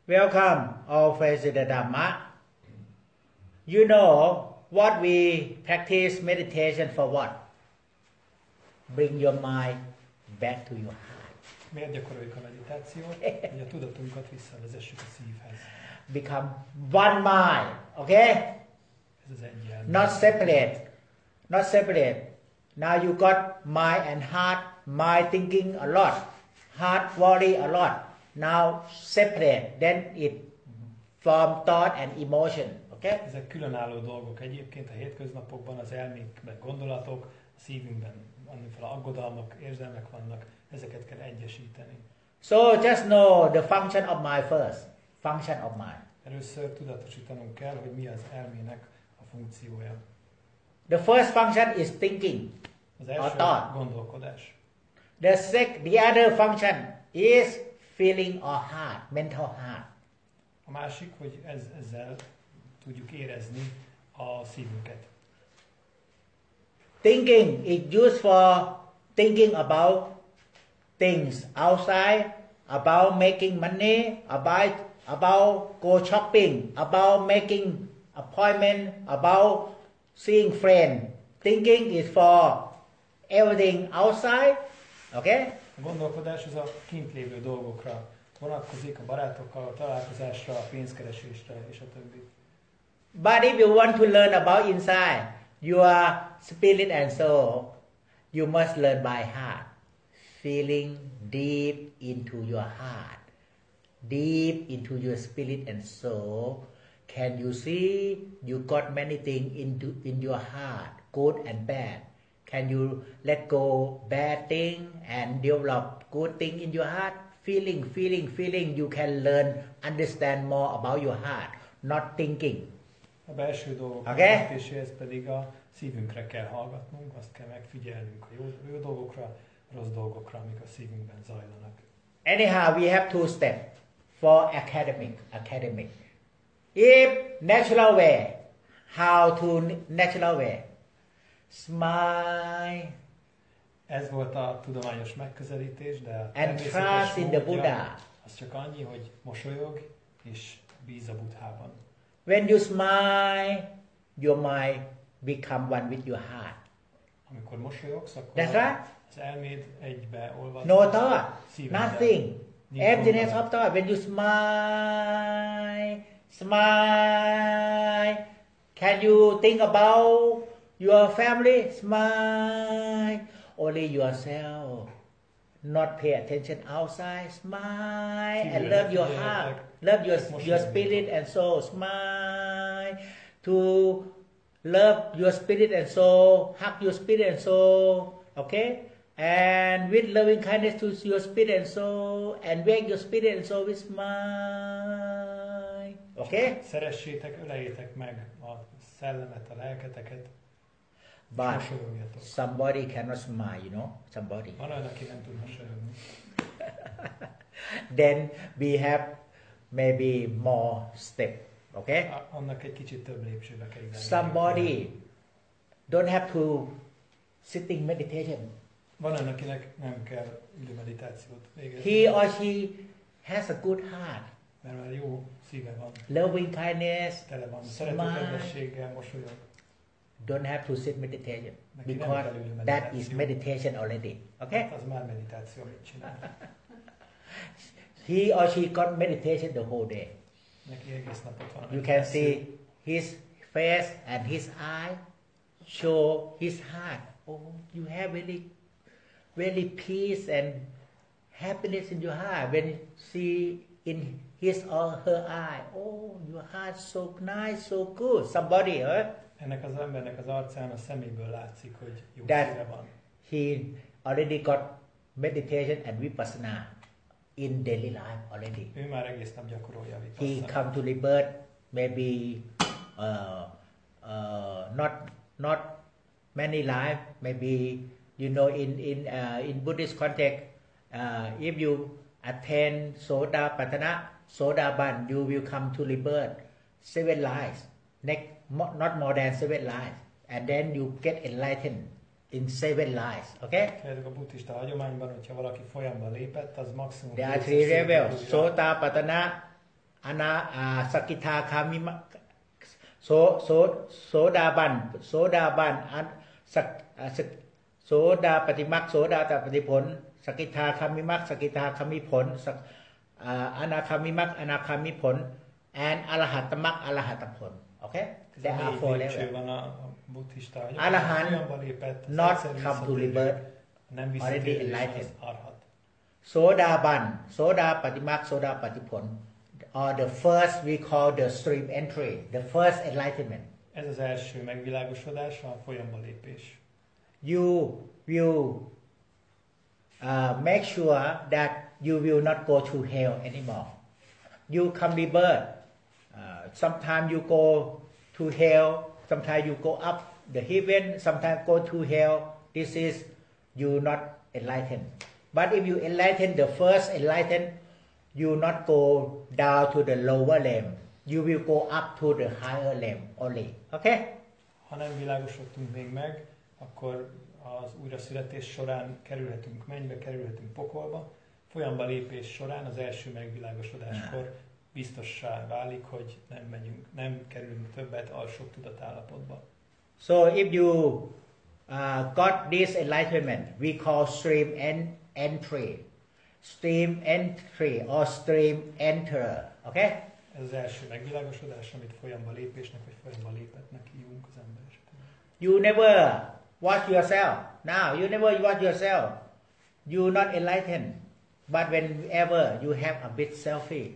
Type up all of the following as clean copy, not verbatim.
Welcome, all friends in the Dhamma. You know what we practice meditation for what? Bring your mind back to your heart. Miért gyakoroljuk a meditációt? Hogy a tudatunkat visszavezessük a szívhez. Become one mind, okay? Ez az egy elmélet. Not separate. Not separate. Now you got mind and heart. Mind thinking a lot. Heart worry a lot. Now separate. Then it form thought and emotion. Okay? Ezek különálló dolgok. Egyébként a hétköznapokban az elménkben gondolatok, a szívünkben annyiféle aggodalmak, érzelmek vannak. Ezeket kell egyesíteni. So just know the function of mind first. Function of mind. Először tudatosítanunk kell, hogy mi az elmének a funkciója. The first function is thinking. Az első gondolkodás. The other function is feeling or heart, mental heart. A másik, hogy ezzel tudjuk érezni a szívünket. Thinking is used for thinking about things outside, about making money, about go shopping, about making appointment, about seeing friend. Thinking is for everything outside, okay? A gondolkodás az a kint lévő dolgokra vonatkozik, a barátokkal, a találkozásra, a pénzkeresésre és a többi. But if you want to learn about inside your spirit and soul, you must learn by heart. Feeling deep into your heart, deep into your spirit and soul. Can you see you got many things in your heart, good and bad? Can you let go bad thing and develop good thing in your heart? Feeling. You can learn, understand more about your heart, not thinking. A belső dolgok megértéséhez pedig a szívünkre kell hallgatnunk, azt kell megfigyelnünk a jó dolgokra, a rossz dolgokra, amik a szívünkben zajlanak. Anyhow, we have two steps for academic. If natural way, how to natural way? Smile. Ez volt a tudományos megközelítés, de a and trust in the Buddha. Az csak annyi, hogy mosolyog és bíz a Buddhában. When you smile, your mind become one with your heart. Amikor mosolyogsz, akkor that's right. Az elméd egybe olvad. No thought, szívemben. nothing. Emptiness of thought. When you smile, can you think about your family? Smile. Only yourself. Not pay attention outside. Smile and love your heart. Love your spirit and soul. Smile. To love your spirit and soul. Hug your spirit and soul. Okay? And with loving kindness to your spirit and soul. And wake your spirit and soul with smile. Okay? Szeressétek, ölejétek meg a szellemet, a lelketeket. But somebody cannot smile, you know, somebody. Van olyan, aki nem tud mosolyogni. Then we have maybe more step, okay? Annak egy kicsit több lépcsőbe kell menni. Somebody don't have to sitting meditation. Van olyan, akinek nem kell ülő meditációt végezni. He or she has a good heart. Mert már jó szíve van. Loving kindness. Tele van szeretetkedvességgel, mosolyog. Don't have to sit meditation because that is meditation already. Okay? Az már meditáció, amit csinál. He or she got meditation the whole day. Neki egész napot van. You can see his face and his eye show his heart. Oh, you have very peace and happiness in your heart when you see in his or her eye. Oh, your heart so nice, so good. Somebody, ennek az embernek az arcán, a szeméből látszik, hogy jó szíve van. He already got meditation and vipassana in daily life already. Ő már egész nap gyakorolja a vipasszanát. He come to rebirth, maybe not many life, maybe you know in Buddhist context, if you attain Sodaban, you will come to rebirth 7 lives. Not more than 7 lives, and then you get enlightened in 7 lives. Okay? Ezek a buddhista hagyományban, hogyha valaki folyamban lépett, az maximum. There are 3 levels: Sotapattana, Sakita Kamima Sodaban Soda Patimak Soda Patipon Sakita Kamimak Sakita Kamipon Anakamimak Anakamipon and Alahatamak Alahatapon. Okay? There are 4 levels. Arahant not come to rebirth, already enlightened. Sodaban, Soda Patimak, Soda Patipon, or the first we call the stream entry, the first enlightenment. Ez az első megvilágosodás, a folyamba lépés. You will make sure that you will not go to hell anymore. You come rebirth. Sometimes you go to hell, sometimes you go up the heaven, sometimes go to hell. This is you not enlightened. But if you enlighten the first enlightened, you not go down to the lower realm. You will go up to the higher realm only. Okay? Ha nem világosodtunk még meg, akkor az újraszületés során kerülhetünk mennybe, kerülhetünk pokolba. Folyamba lépés során az első megvilágosodáskor biztossá válik, hogy nem kerülünk többet alsó tudatállapotba. So if you got this enlightenment, we call stream entry. Stream entry or stream enter. Okay? Ez az első megvilágosodás, amit folyamba lépésnek vagy folyamba lépetnek hívunk az ember esetében. You never watch yourself. Now, you never watch yourself. You not enlightened. But whenever you have a bit selfie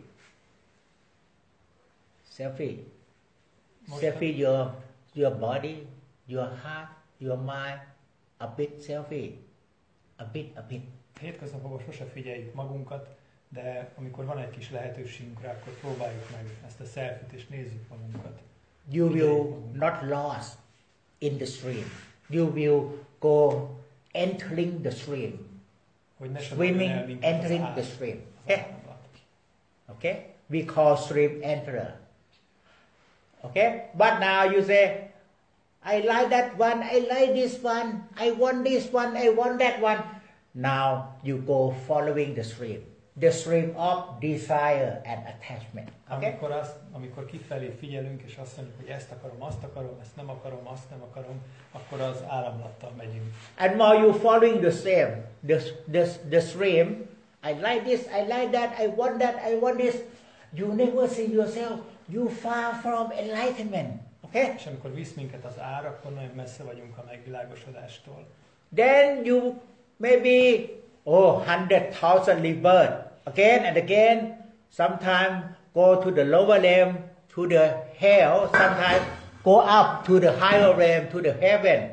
your body, your heart, your mind, a bit selfie, a bit. Hétköznapokban sose figyeljük magunkat, de amikor van egy kis lehetőségünk rá, akkor próbáljuk meg ezt a selfie-t és nézzük magunkat. You will not lost in the stream. You will go entering the stream. Swimming, entering the stream. Okay? Okay? We call stream enterer. Okay? But now you say, I like that one, I like this one, I want this one, I want that one. Now you go following the stream of desire and attachment. Okay? Amikor kifelé figyelünk, és azt mondjuk, hogy ezt akarom, ezt nem akarom, azt nem akarom, akkor az áramlattal megyünk. And while you following the stream, I like this, I like that, I want this, you never see yourself, you far from enlightenment. Okay? És amikor visz minket az ár, akkor nagyon messze vagyunk a megvilágosodástól. Then you maybe 100,000 rebirth again and again. Sometimes go to the lower realm, to the hell. Sometimes go up to the higher realm, to the heaven.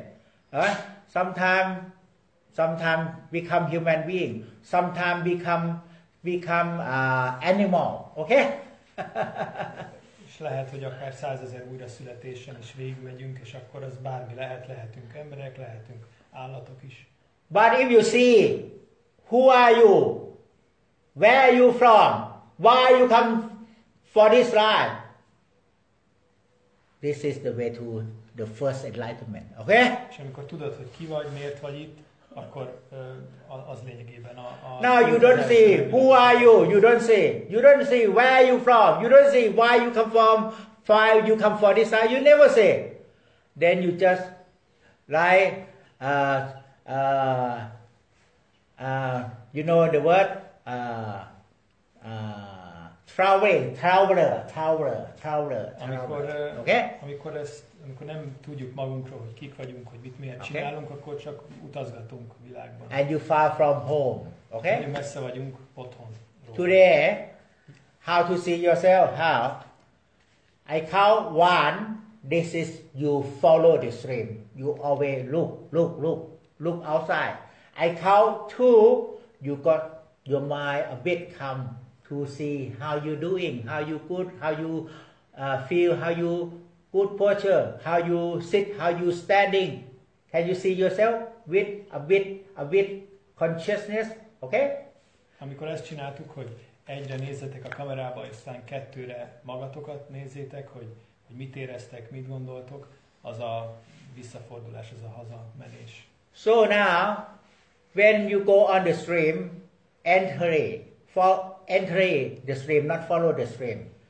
Sometimes become human being. Sometimes become animal. Okay? És lehet, hogy akár 100 000 újraszületésen is végigmegyünk, és akkor az bármi lehet, lehetünk emberek, lehetünk állatok is. But if you see, who are you? Where are you from? Why you come for this life? This is the way to the first enlightenment. Okay? És amikor tudod, hogy ki vagy, miért vagy itt, akkor az lényegében a Now you don't say who are you. You don't say where are you from. You don't say why you come from. Why you come for this life. You never say. Then you just like you know the word traveler. Okay? Amikor nem tudjuk magunkról, hogy kik vagyunk, hogy miért csinálunk, akkor csak utazgatunk a világban. And you far from home. Okay? Nagyon messze vagyunk otthon. Today, how to see yourself? How? I count 1. This is you follow the stream. You always look outside. I count 2. You got your mind a bit come to see how you doing, how you good, how you feel, how you good posture, how you sit, how you standing. Can you see yourself with a bit consciousness? Okay? Amikor ezt csináltuk, hogy egyre nézzetek a kamerába, és aztán 2-re magatokat nézzétek, hogy mit éreztek, mit gondoltok, az a visszafordulás, az a hazamenés. So now, when you go on the stream, enter the stream, not follow the stream.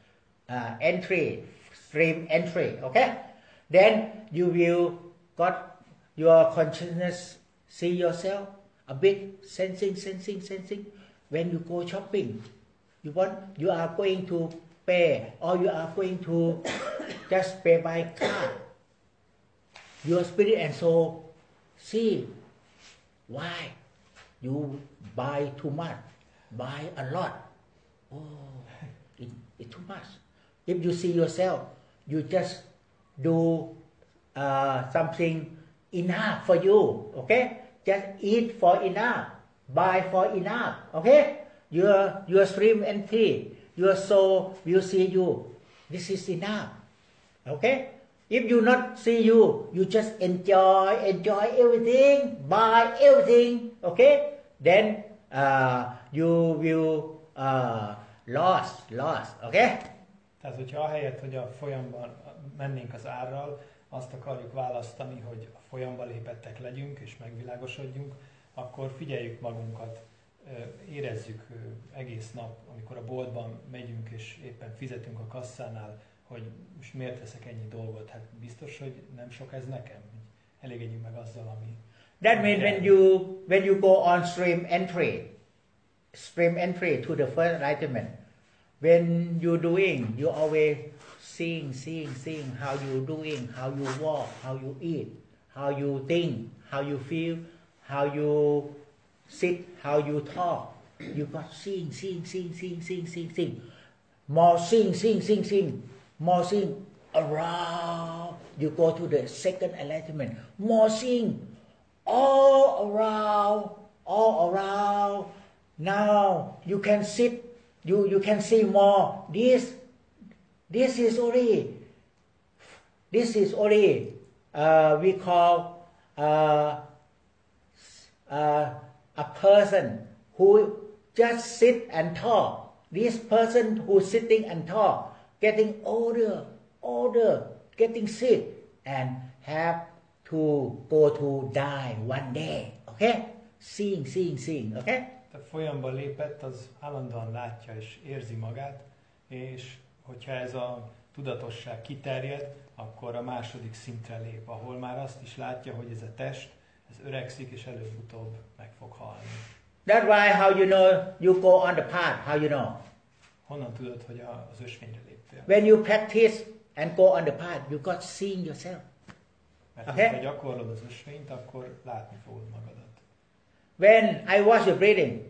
entry, stream entry. Okay, then you will got your consciousness see yourself a bit sensing. When you go shopping, you are going to pay or you are going to just pay by card. Your spirit and soul see why you buy too much, buy a lot. Oh, it's too much. If you see yourself, you just do something enough for you. Okay, just eat for enough, buy for enough. Okay, your stream empty. Your soul will see you. This is enough. Okay. If you not see you, you just enjoy everything, buy everything. Okay. Then you will lost. Okay. Tehát, hogyha ahelyett, hogy a folyamban mennénk az árral, azt akarjuk választani, hogy a folyamba lépettek legyünk és megvilágosodjunk, akkor figyeljük magunkat, érezzük egész nap, amikor a boltban megyünk és éppen fizetünk a kasszánál, hogy most miért veszek ennyi dolgot, hát biztos, hogy nem sok ez nekem. Elégedjünk meg azzal, ami... That means when you go on stream entry to the first enlightenment, when you're doing, you always seeing how you doing, how you walk, how you eat, how you think, how you feel, how you sit, how you talk. You got seeing. More seeing. More seeing around. You go to the second enlightenment. More seeing all around. Now you can sit. You can see more. This is only. We call a person who just sit and talk. This person who's sitting and talk, getting older, getting sick, and have to go to die one day. Okay? Seeing. Okay? A folyamba lépett, az állandóan látja és érzi magát, és hogyha ez a tudatosság kiterjed, akkor a második szintre lép, ahol már azt is látja, hogy ez a test, ez öregszik, és előbb-utóbb meg fog halni. That's why how you know you go on the path, how you know? Honnan tudod, hogy az ösvényre léptél? When you practice and go on the path, you got seeing yourself. Mert okay? ha gyakorlod az ösvényt, akkor látni fogod magadat. When I watch the breathing,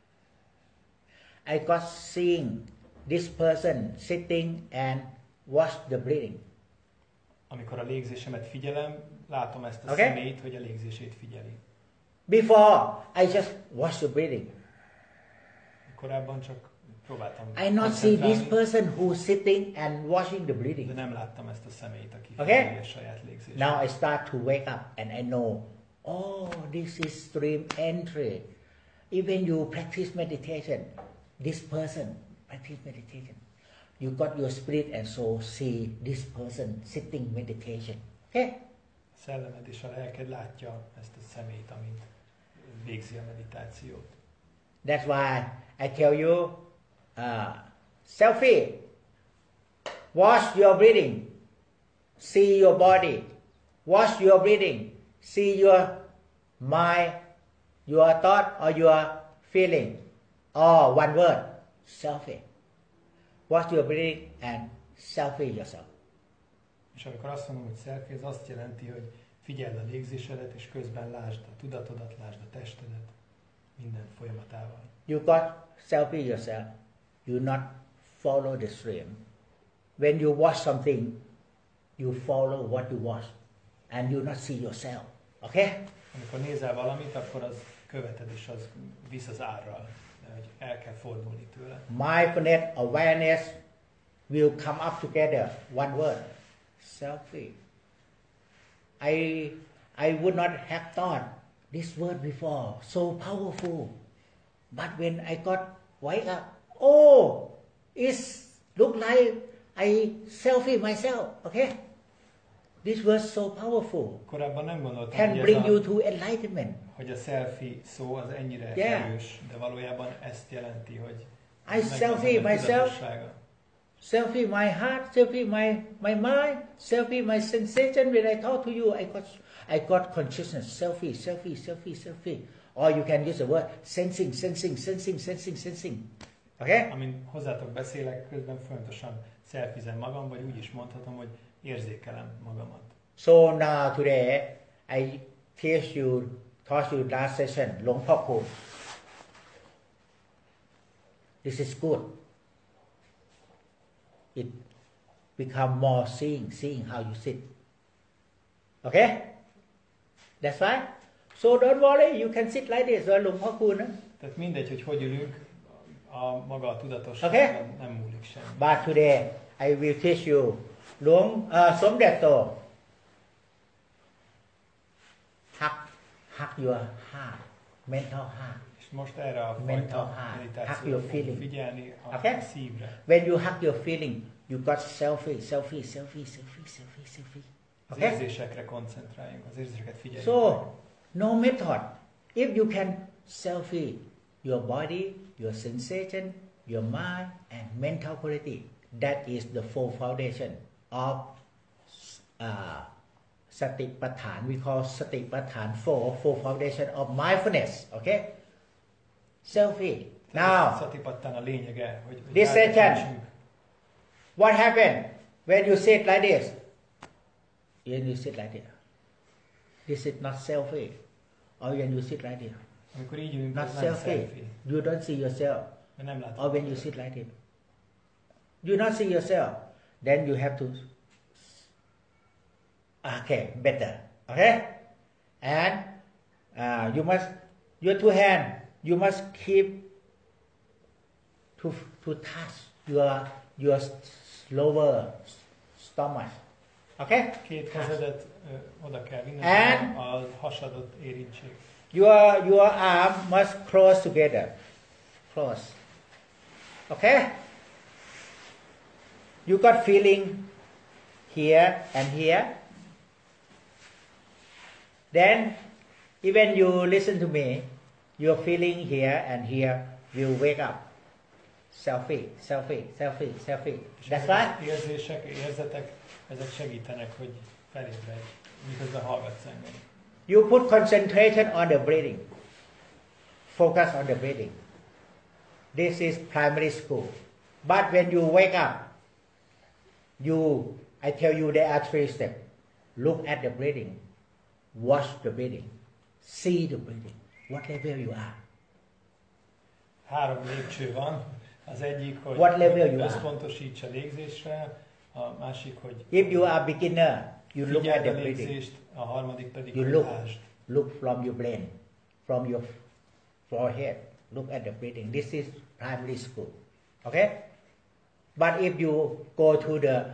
I got seeing this person sitting and watch the breathing. Amikor a légzésemet figyelem, látom ezt a okay? személyt, hogy a légzését figyeli. Before, I just watch the breathing. Korábban csak próbáltam I not see this person who's sitting and watching the breathing. De nem láttam ezt a személyt, aki okay? figyeli a saját légzését. Now I start to wake up and I know, oh, this is stream entry. Even you practice meditation, this person practice meditation. You got your spirit and soul see this person sitting meditation. Okay? A szellemed és a lelked látja ezt a személyt, amint végzi a meditációt. That's why I tell you, selfie, watch your breathing, see your body, watch your breathing, see your mind, your thought or your feeling, or one word, selfie. Watch your breathing and selfie yourself. És amikor azt mondom, hogy selfie, ez azt jelenti, hogy figyeld a légzésedet, és közben lásd a tudatodat, lásd a testedet, minden folyamatával. You got selfie yourself. You not follow the stream. When you watch something, you follow what you watch, and you not see yourself. Okay? Amikor nézel valamit, akkor az követed, és az visz az árral, hogy el kell fordulni tőle. Mindfulness, awareness will come up together. One word, selfie. I would not have thought this word before, so powerful. But when I got wake up, oh, it look like I selfie myself. Okay? This was so powerful. Korábban nem gondoltam, can bring you to enlightenment. Hogy a selfie szó az ennyire erős, de valójában ezt jelenti, hogy I selfie myself selfie my heart, selfie my mind, selfie my sensation. When I talk to you, I got consciousness. Selfie, selfie, selfie, selfie. Or you can use the word sensing, sensing, sensing, sensing, sensing. Okay? Amin hozzátok beszélek, közben folyamatosan szelfizem magam, vagy úgy is mondhatom, hogy érzékelem magamat. So now today, I taught you last session, Long Pa Kun. This is good. It become more seeing how you sit. Okay? That's fine. So don't worry, you can sit like this, Long Pa Kun. Tehát mindegy, hogy ülünk, maga a tudatosság Okay? nem múlik semmi. But today, I will teach you Somdet To. Hug your heart, mental heart. És most erre a Mental fajta heart. Hug meditációra your fogunk feeling. figyelni, a Okay? szívre. When you hug your feeling, you got selfie. Az Okay? érzésekre koncentráljunk, az érzéseket figyeljünk. So, no method. If you can selfie your body, your sensation, your mind, and mental quality, that is the four foundation of Satipatthana. We call Satipatthana four foundation of mindfulness. Okay? Selfie. Now, Satipatthana a lényege, hogy this eltekintsünk. session, what happened when you sit like this? When you sit like this. This is not selfie. Or when you sit like this. Amikor így ülünk, Not az nem selfie. selfie. You don't see yourself. Mert nem látom. Or when you sit like this. You not see yourself. Then you have to. Okay, better. Okay? And you must, your two hands, you must keep to touch your lower stomach. Okay? Két kezedet oda kell vinni, And- a hasadot érintsék. Your arm must close together. Close. Okay? You got feeling here and here. Then, even you listen to me, your feeling here and here will wake up. Selfie. És That's ezek right? az érzések, érzetek, ezek segítenek, hogy felébredj, miközben hallgatsz engem. You put concentration on the breathing. Focus on the breathing. This is primary school. But when you wake up, I tell you there are 3 steps. Look at the breathing. Watch the breathing. See the breathing. What level you are. 3 lépcső van. Az egyik, hogy What level you are? összpontosíts a légzésre, a másik, hogy If you are beginner, you look at figyeld the a breathing. légzést, a harmadik pedig, You hogy look. lásd. Look from your brain, from your forehead. Look at the breathing. This is primary school. Okay? But if you go to the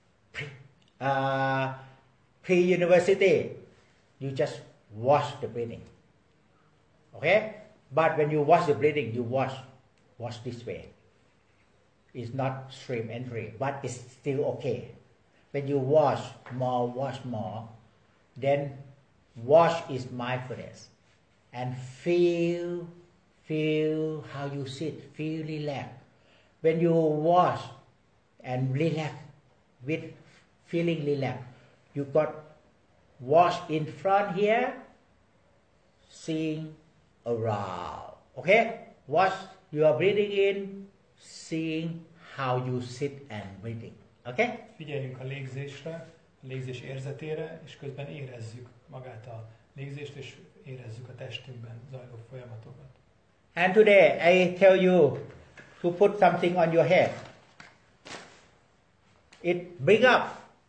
pre-university, you just watch the breathing. Okay? But when you watch the breathing, you watch this way. It's not stream entry, but it's still okay. When you watch more, then watch is mindfulness. And feel how you sit, feel relaxed. When you watch and relax, with feeling relaxed, you got watch in front here, seeing around. Okay? Watch your breathing in, seeing how you sit and breathing. Okay? Figyeljünk a légzésre, a légzés érzetére, és közben érezzük magát a légzést, és érezzük a testünkben zajló folyamatokat. And today I tell you to put something on your head. It bring up.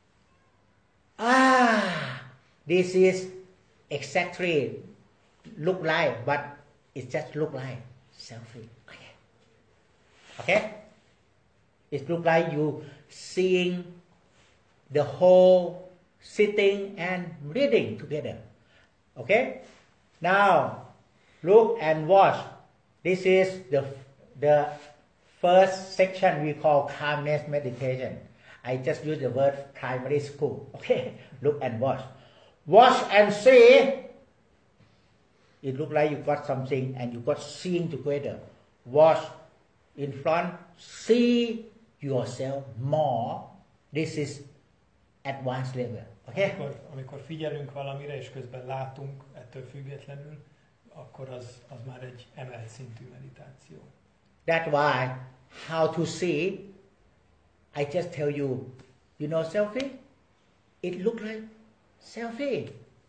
This is exactly look like, but it just look like selfie. Okay? It look like you seeing the whole sitting and breathing together. Okay? Now, look and watch. This is the first section we call calmness meditation. I just use the word primary school. Okay? Look and watch. Watch and see. It look like you got something and you got seeing together. Watch in front. See yourself more. This is advanced level. Okay? Amikor figyelünk valamire, és közben látunk ettől függetlenül, akkor az már egy emelt szintű meditáció. That's why how to see, I just tell you, you know selfie? It looks like selfie.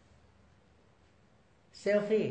Selfie.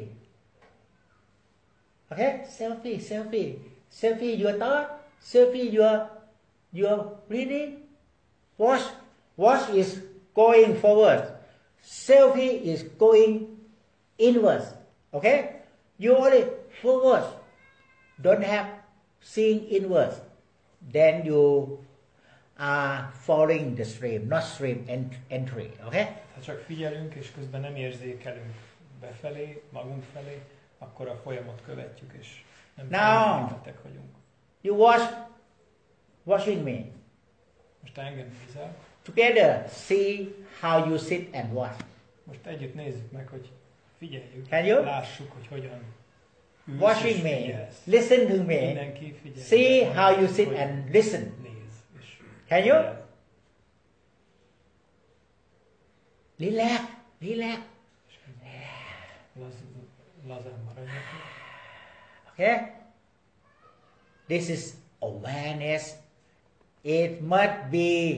Okay? Selfie. Selfie your thought. Selfie your breathing. Watch is going forward. Selfie is going inwards. Okay? You only forward. Don't have seeing inwards. Then you are following the stream, not stream entry. Okay? Ha csak figyelünk, és közben nem érzékelünk befelé, magunk felé, akkor a folyamot követjük, és nem tekintettek vagyunk. You watching me. Most engem nézel. Together, see how you sit and watch. Most együtt nézzük meg, hogy figyeljük, Can you? lássuk, hogy hogyan ülsz Watching és me, figyelsz. listen to me. Mindenki figyel. See how you sit and listen. Néz, és Can you? figyel. Relax. Lazán maradjatok. Okay? This is awareness. It must be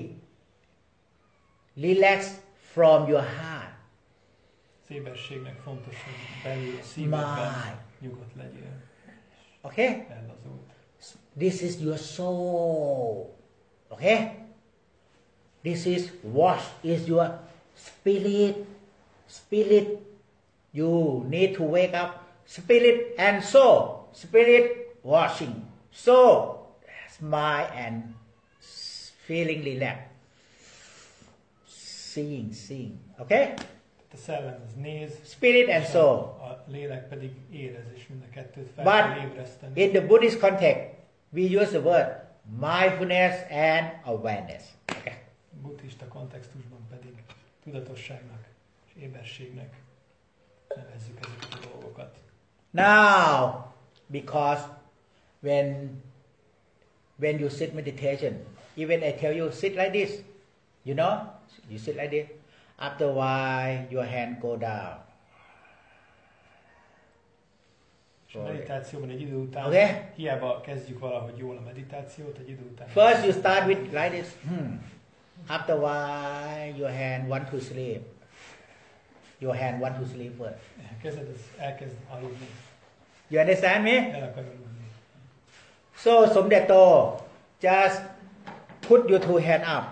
relaxed from your heart. Az éberségnek fontos, hogy belül a szívedben nyugodt legyél. Okay? Ellazult. This is your soul. Okay? This is what is your spirit. Spirit. You need to wake up. Spirit and soul. Spirit washing. Soul. Smile and feeling relaxed. Seeing. Okay? A szellem az néz. Spirit and soul. A lélek pedig érez, és mind a kettőt fel But kell ébreszteni. in the Buddhist context, we use the word mindfulness and awareness. Okay. Buddhista kontextusban pedig tudatosságnak és éberségnek nevezzük ezeket a dolgokat. Now, because when you sit meditation, even I tell you sit like this, you know, you sit like this. After a while, your hand go down. És a meditációban egy idő után, Okay. hiába kezdjük valahogy jól a meditációt, egy idő után... First you start with like this. After a while, your hand want to sleep. Your hand want to sleep first. Kezded, elkezd aludni. You understand me? El akar aludni. So, Somdeto, just put your two hands up.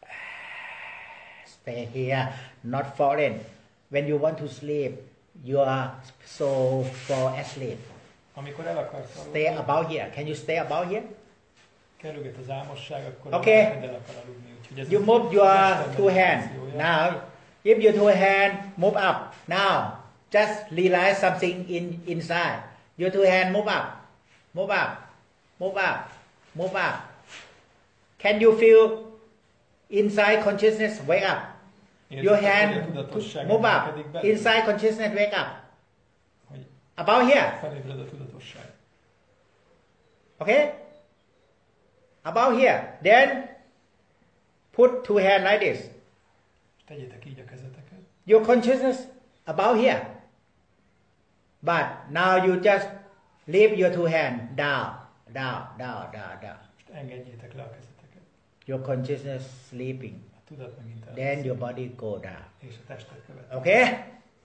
Stay here, not falling. When you want to sleep, your soul fall asleep. Amikor el akarsz Stay aludni, about here. Can you stay about here? kerülget az álmosság, akkor Okay. el akar aludni. Úgyhogy ez You az move your Isten two hands. meditációja. Now, if your two hands move up. Now, just realize something inside. Your two hands move up. Move up. Move up. Move up. Can you feel inside consciousness? Wake up. Your Érzitek, hogy a hand tudatosság move emelkedik up. belül? Inside consciousness, wake up. Hogy About here. felébred a tudatosság. Okay? About here. Then put two hands like this. És tegyétek így a kezeteket. Your consciousness about here. But now you just leave your two hands down. Most engedjétek le a kezeteket. Your consciousness sleeping. A tudat megint Then elveszik, your body go down. és a testet követi. Okay?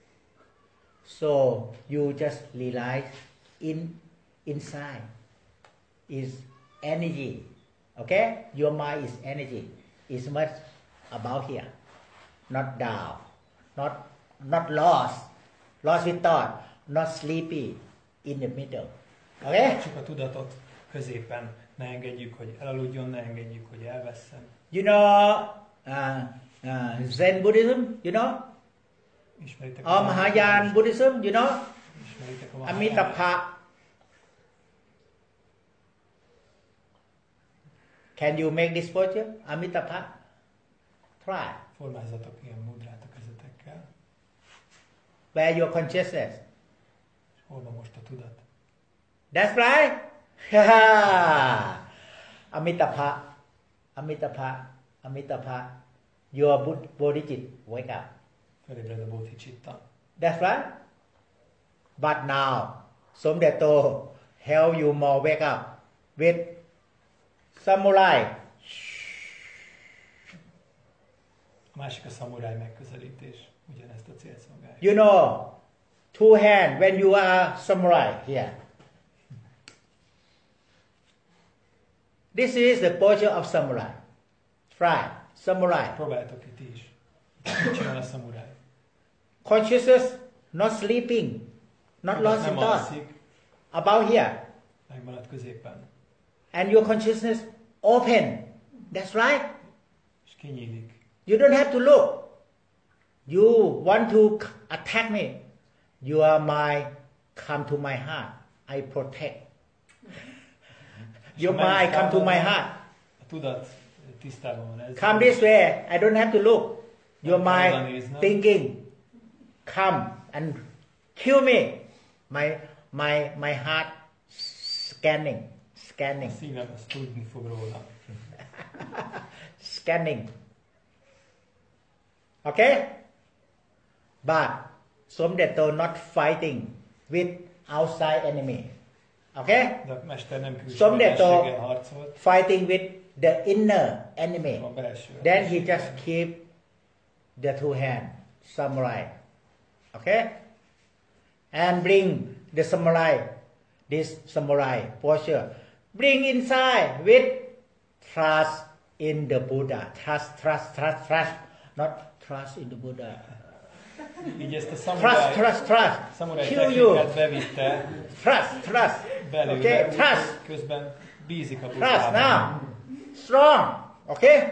So you just realize inside is energy. Okay? Your mind is energy. It's much about here. Not down. Not lost. Lost with thought. Not sleepy in the middle. Okay? Csak a tudatot középen. Ne engedjük, hogy elaludjon, ne engedjük, hogy elvesszen. You know Zen Buddhism, you know? Ismeritek Or Mahayana Buddhism, you know? Ismeritek a Mahayana. Amitabha. Can you make this posture? Amitabha? Try. Formázzatok ilyen mudrát a kezetekkel. Where your consciousness? És hol van most a tudat? That's right. Amitabha. Amitabha, your Bodhicitta wake up. Felébred a Bodhicitta. That's right. But now, Somdeto help you more wake up with samurai. A másik a szamuráj megközelítés. Ugyanezt a célt szolgálja. You know, two hands when you are samurai here. This is the posture of samurai. Try, samurai. Próbáltok ki ti is. Mit csinál a szamuráj? Consciousness, not sleeping, not lost in Nem thought. alszik, About here. megmarad középen. And your consciousness open. That's right. És kinyílik. You don't have to look. You want to attack me. Your mind come to my heart. I protect. Your mind come to my heart. A tudat tisztában van ezzel. Come this way. I don't have to look. Your mind thinking. Come and kill me. My heart scanning. A szívem azt tudni fog róla. Scanning. Okay? But Somdeto not fighting with outside enemy. Okay? De a mester nem külső Somdeto ellenséggel harcolt, fighting with the inner enemy. a belső Then he ellenséggel. just keep the two hand, samurai. Okay? And bring the samurai, this samurai posture. Bring inside with trust in the Buddha. Trust. Not trust in the Buddha. Így ezt a szamuráj Kill you. technikát bevitte Trust. belőle, Okay, úgy, trust. közben bízik a Trust Buddhában. now. Strong. Okay?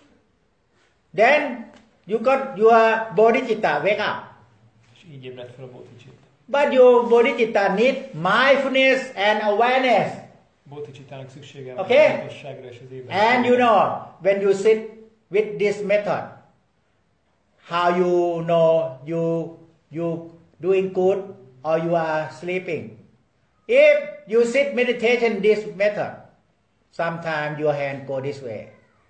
Then you got your bodhicitta wake up. És így ébredt fel a Bodhicitta. But your bodhicitta need mindfulness and awareness. Bodhicittának szüksége van Okay? a tudatosságra és az ébredésre. And you know, when you sit with this method, how you know you doing good or you are sleeping. If you sit meditation this method, sometimes your hand go this way.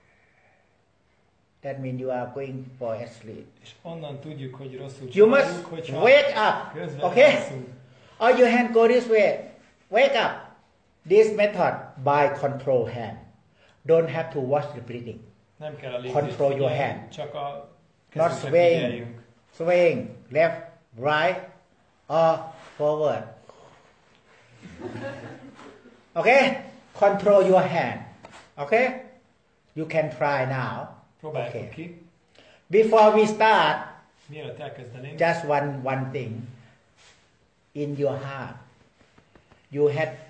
That means you are going for a sleep. És onnan tudjuk, hogy rosszul You must csináljuk, hogyha wake up. közben Okay? alszunk. Or your hand go this way. Wake up. This method by control hand. Don't have to watch the breathing. Nem kell a légzést Control your figyelni, hand. csak a Not kezünkre swaying. figyeljünk. Swaying left, right, or forward. Okay? Control your hand. Okay? You can try now. Próbáljuk Okay. ki. Before we start, Mielőtt elkezdenénk, just one thing. In your heart, you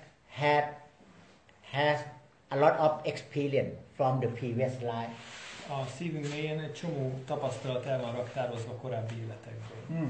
has a lot of experience from the previous life. a szívünk mélyén egy csomó tapasztalat el van raktározva korábbi életekből.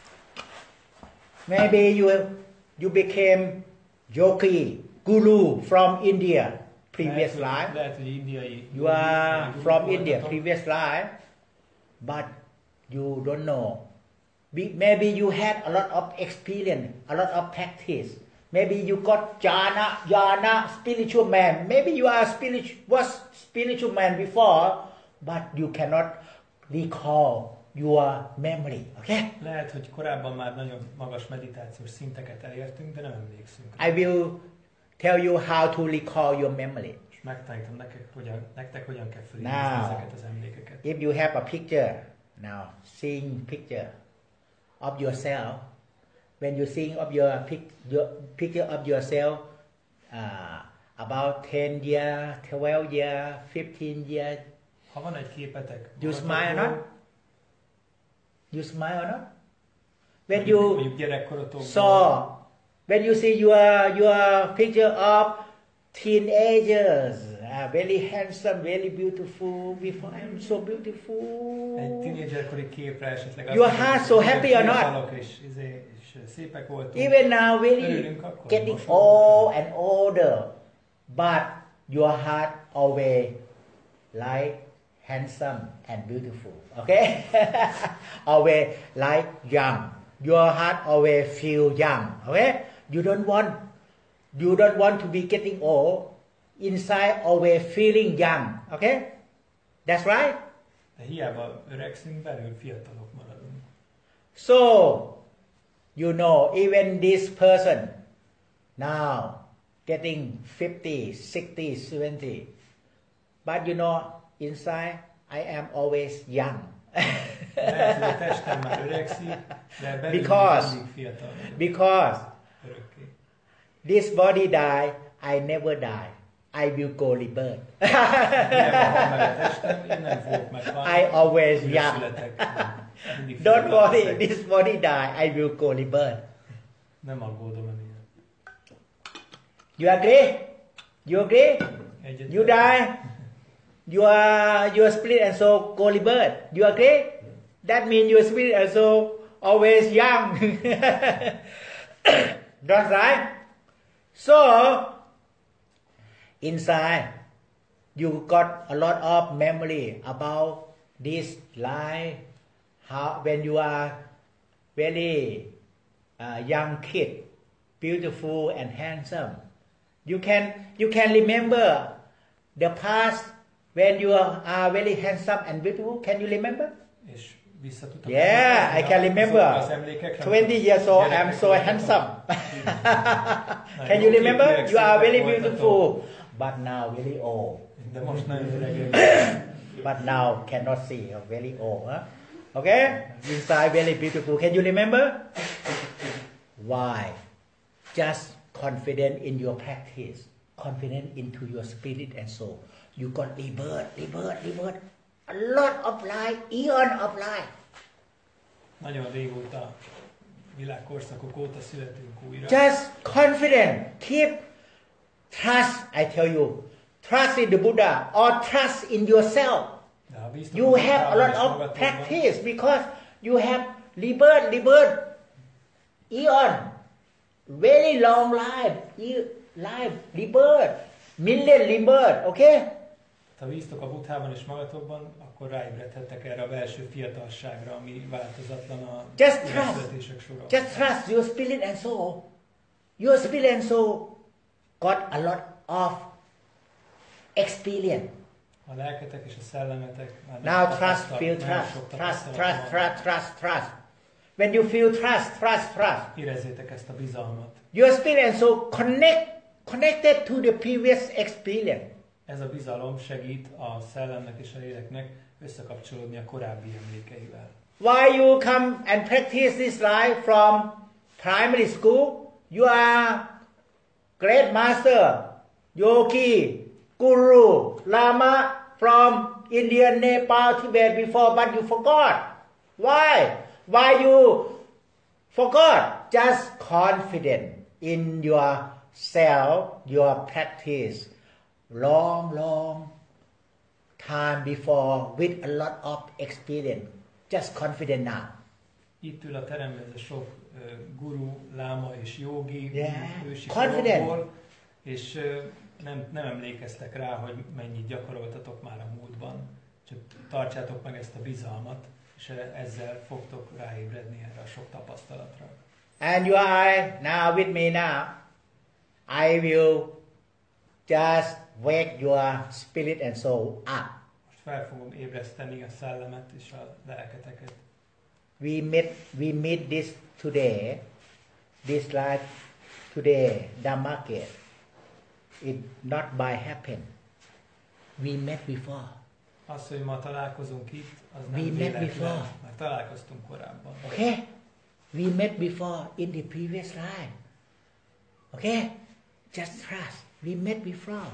Maybe you became yogi, guru from India, previous life. Lehet, hogy indiai. You are guruk from voltatok. India, previous life, but you don't know. Maybe you had a lot of experience, a lot of practice. Maybe you got jhana, spiritual man. Maybe you are was spiritual man before, but you cannot recall your memory. Okay? Lehet, hogy korábban már nagyon magas meditációs szinteket elértünk, de nem emlékszünk. I will tell you how to recall your memory. És megtanítom nektek hogyan kell Now. felidézni ezeket az emlékeket. If you have a picture, now seeing picture of yourself, when you think of your picture of yourself about 10 years, 12 years, 15 years, Ha van egy képetek, you smile or magatokról, not? You smile or not? When you mondjuk gyerekkorotokban, saw, when you see your picture of teenagers, very handsome, very beautiful, before I'm so beautiful. egy tínédzserkori képre esetleg Your heart so happy or not? fiatalok és szépek voltunk. Even now, very Örülünk akkor, getting mosolygunk. old and older, but your heart always like handsome and beautiful. Okay, always like young. Your heart always feel young. Okay, you don't want to be getting old. inside always feeling young. Okay? That's right? De hiába öregszünk, belül fiatalok maradunk. So, you know, even this person now getting 50, 60, 70. But you know, inside, I am always young. Lehet, hogy a testem már öregszik, de belül Because- mindig fiatal vagyok. Because Örökké. this body die, I never die. I will go rebirth. Hiába hal meg a testem, én nem fogok meghalni. I always Újra young. születek. Mindig Don't fiatal worry, leszek. this body die, I will go rebirth. Nem aggódom emiatt. You agree? You agree? Egyet You die, your spirit and soul go rebirth. You agree? That means your spirit and soul always young. That's right. So inside you got a lot of memory about this life. How when you are very young kid, beautiful and handsome, you can remember the past when you are very handsome and beautiful. Can you remember? És vissza tudtam Yeah, I can remember. Az emlékekre. 20 years old, I'm so handsome. Can you remember? You are very beautiful, but now very old. De most nagyon öreg. But now cannot see. I'm very old. Huh? Okay? Inside very beautiful. Can you remember? Why? Just confident in your practice. Confident into your spirit and soul. You got rebirth. A lot of life, eon of life. Nagyon régóta, világkorszakok óta születünk újra. Just confident. Keep trust, I tell you. Trust in the Buddha or trust in yourself. De ha bíztok You a have a Buddhában lot és of magatokban, practice because you have rebirth, eon, very long life, rebirth, million rebirth, okay? Ha bíztok a Buddhában és magatokban, akkor ráébredhettek erre a belső fiatalságra, ami változatlan a Just trust. életszületések során. Just trust your spirit and soul. Your spirit and soul got a lot of experience. A lelketek és a szellemetek már Now nem trust, tapasztal- feel nagyon trust, sok trust, tapasztalat van. trust. When you feel trust. Érezzétek ezt a bizalmat. Your spirit and soul connected to the previous experience. Ez a bizalom segít a szellemnek és a léleknek összekapcsolódni a korábbi emlékeivel. Why you come and practice this life from primary school? You are great master, yogi, guru, lama from India, Nepal, Tibet before, but you forgot. Why? Why you forgot? Just confident in yourself, your practice. Long time before with a lot of experience. Just confident now. Itt ül a teremben ez a sok guru, láma és jogi, Yeah, ősi confident. korokból, és nem emlékeztek rá, hogy mennyit gyakoroltatok már a múltban. Csak tartsátok meg ezt a bizalmat, és ezzel fogtok ráébredni erre a sok tapasztalatra. And you are now with me now. I will just wake your spirit and soul up. Most fel fogom ébreszteni a szellemet és a lelketeket. We meet this today, this life today, Dhammaket. It not by happen. We met before. Az, hogy ma találkozunk itt, az We nem met véletlen, before. mert találkoztunk korábban. Okay? We met before in the previous life. Okay? Just trust. We met before.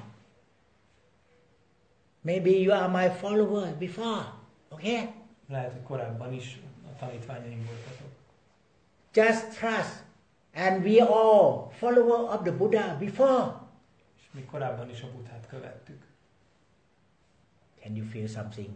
Maybe you are my follower before. Okay? Lehet, hogy korábban is a tanítványaim voltatok. Just trust. And we all follower of the Buddha before. És mi korábban is a Buddhát követtük. Can you feel something?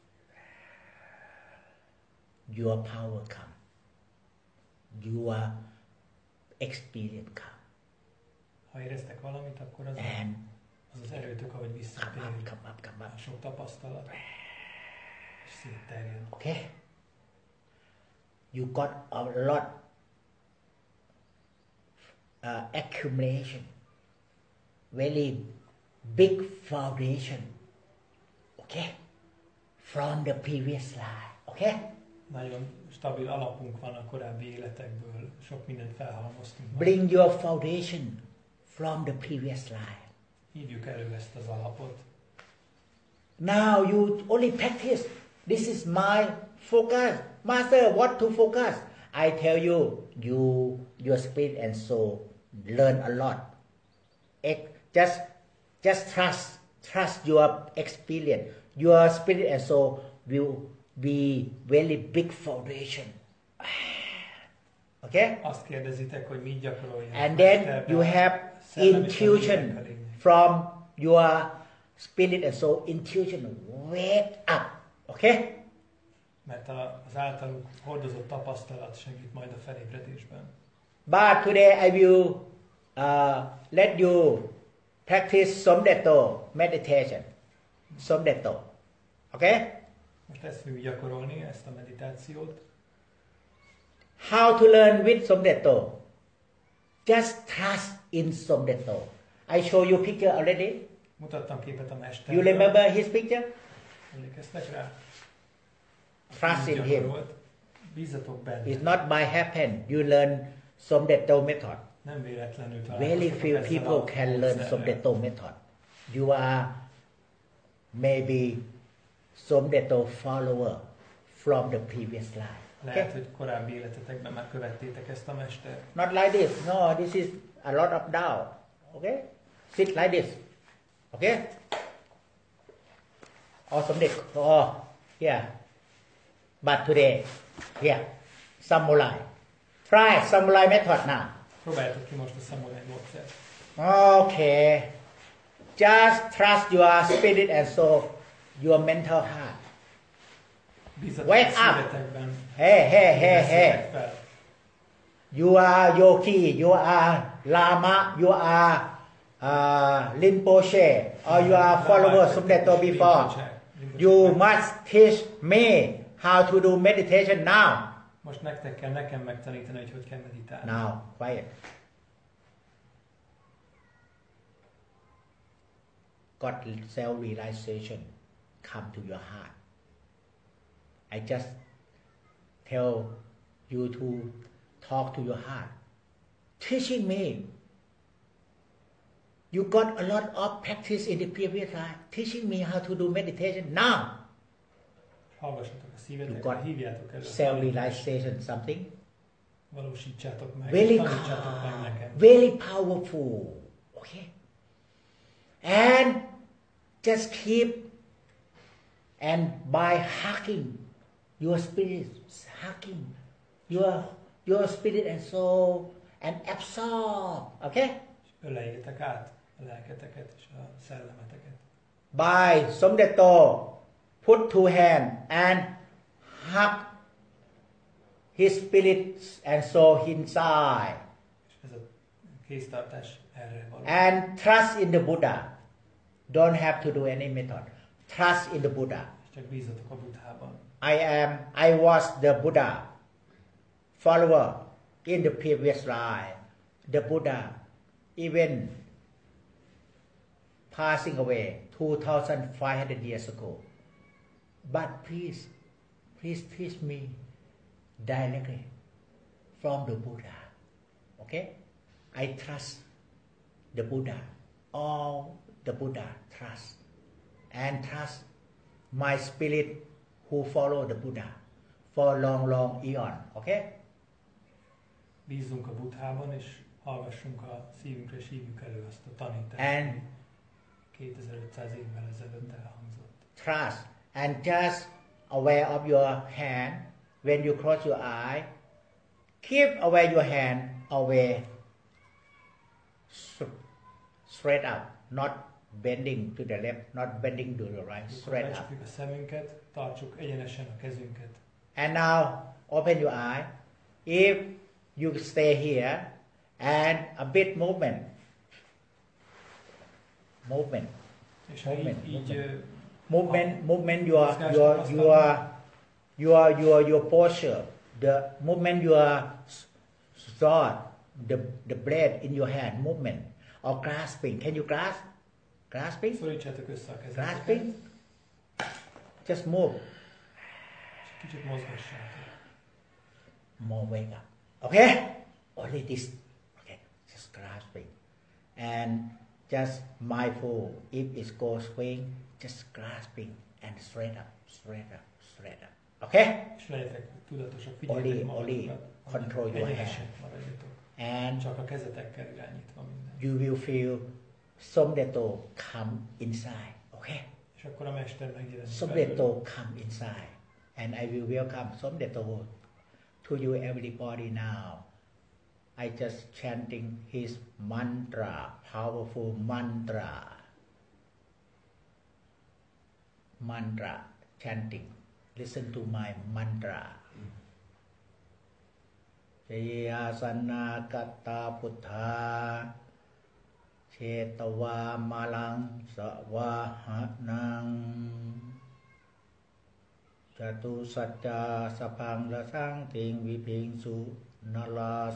Your power come. Your experience come. Ha éreztek valamit, akkor az And az erőtök, ahogy visszatér. come up. A sok tapasztalat. És szétterjen. Okay? You got a lot accumulation. Very big foundation. Okay? From the previous life. Okay? Nagyon stabil alapunk van a korábbi életekből, sok mindent felhalmoztunk. Bring your foundation from the previous life. Hívjuk elő ezt az alapot. Now you only practice. This is my focus. Master, what to focus? I tell you, your spirit and soul learn a lot. Just trust your experience. Your spirit and soul will be very big foundation. Okay? Azt kérdezitek, hogy mit gyakorolják. And then you have intuition from your spirit and soul. Intuition, wake up. Okay? Mert az általuk hordozott tapasztalat segít majd a felébredésben. But today I will let you practice Somdeto meditation. Somdeto. Okay? Most ezt fogjuk gyakorolni, ezt a meditációt. How to learn with Somdeto? Just trust in Somdeto. I show you picture already. Mutattam képet a mesterről. You remember his picture? Emlékeztek rá? Trust in him. Bízzatok benne. It's not by happen. You learn Somdeto method. Nem véletlenül Very few people can learn Somdeto method. You are maybe Somdeto follower from the previous life. Lehet, hogy korábbi életetekben már követtétek ezt a mestert. Not like this. No, this is a lot of doubt. Okay? Sit like this. Okay? Or Somdet. Oh, yeah. But today, yeah, samurai. Try samurai method now. Próbáljátok ki most a samurai módszert. Okay. Just trust your spirit and soul, your mental heart. Wake up. Hey. You are yogi, you are lama, you are Rinpoche, or you are follower Somdeto before. You must teach me how to do meditation now. Most nektek kell nekem megtanítani, hogy kell meditálni. Now, quiet. God self-realization come to your heart. I just tell you to talk to your heart. Teaching me. You got a lot of practice in the previous life. Teaching me how to do meditation now. Hallgassatok a You szívetekre, got hívjátok elő. self-realization something. Valósítsátok meg, Very tanítsátok meg nekem. Very powerful. Okay? And just keep and by hugging your spirit, hugging your spirit and soul and absorb. Okay? Öleljétek át a lelketeket és a szellemeteket. By Somdeto, put two hands and hug his spirit and soul inside. És ez a kéztartás erre való. And trust in the Buddha. Don't have to do any method. Trust in the Buddha. És csak bízzatok a Buddhában. I was the Buddha follower in the previous life. The Buddha even passing away 2,500 years ago. But please teach me directly from the Buddha. Okay? I trust the Buddha. All the Buddha trust. And trust my spirit who follow the Buddha for long eon. Okay? Bízzunk a Buddhában, és hallgassunk a szívünkre, és hívjuk elő azt a tanítást, And ami 2500 évvel ezelőtt elhangzott. trust. And just aware of your hand. When you close your eye, keep aware your hand away straight up, not bending to the left, not bending to the right, straight up. Becsukjuk a szemünket, tartsuk egyenesen a kezünket. And now open your eye. If you stay here and a bit movement. És ha így Movement your posture, the movement your sword, the blade in your hand, movement or grasping. Can you grasp? Grasping? Szorítsátok össze a kezeteket. Grasping? Just move. És kicsit mozgassátok. More wake up. Okay? Only this. Okay, just grasping. And just mindful. If it goes swing, just grasping and straight up, straight up, straight up. Okay? És legyetek tudatosak, figyeljetek magatokat. Control your hand. Egyenesek maradjatok. And Csak a kezetekkel irányítva minden. you will feel Somdeto come inside. Okay? És akkor a Mester megjelenik. Somdeto come inside. And I will welcome Somdeto to you everybody now. I just chanting his mantra, powerful mantra. Mantra, chanting. Listen to my mantra. Jayasana katta puttha Chetava malang savahanang Jatu satya sapang lasang ting vipingsu nala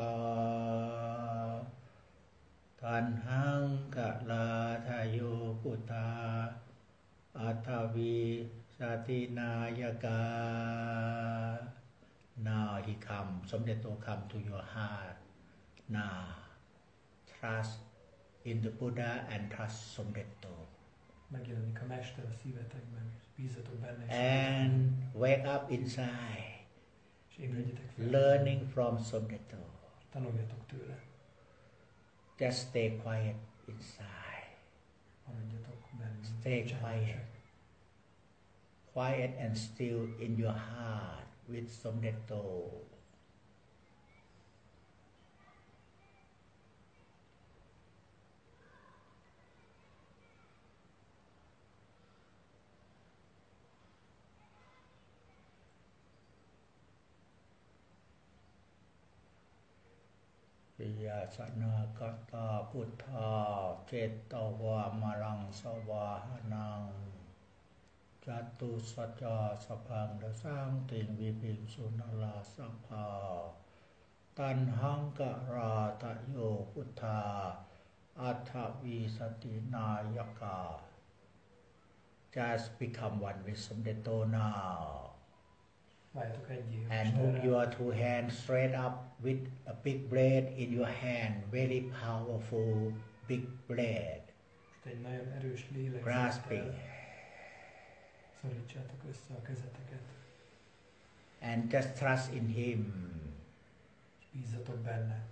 sapha Tanhang kala thayo puttha Athavi satinayaka. Now he come, Somdeto come to your heart. Now, trust in the Buddha and trust Somdeto. Megjelenik a Mester a szívetekben, és bízzatok benne. And wake up inside, és ébredjetek fel. learning from Somdeto. Tanuljatok tőle. Just stay quiet inside. Maradjatok benne. Stay quiet. Quiet and still in your heart with Somdeto. Yasana kata puttha cetava malang savahanang Jatu satya sapang dasang ting viping sunala sapha Tanhang kara tayo puttha Athavi satinayaka. Just become one with Somdeto now. Váljatok egyé. And move your two hands straight up with a big blade in your hand. Very powerful big blade. Most egy nagyon erős Grasping. lélegzettel szorítsátok össze a kezeteket. And just trust in him. És bízzatok benne.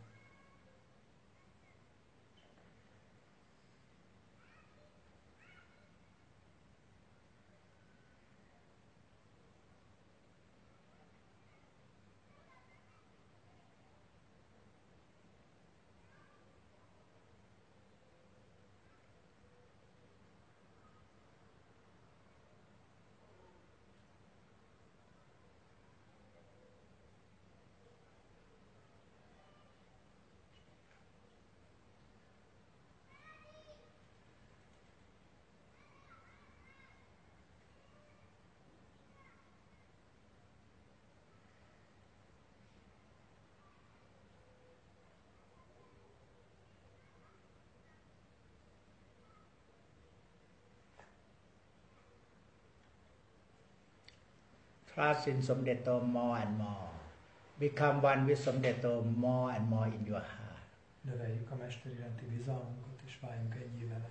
Trust in Somdeto more and more. Become one with Somdeto more and more in your heart. Növeljük a Mester iránti bizalmunkat, és váljunk egyé vele.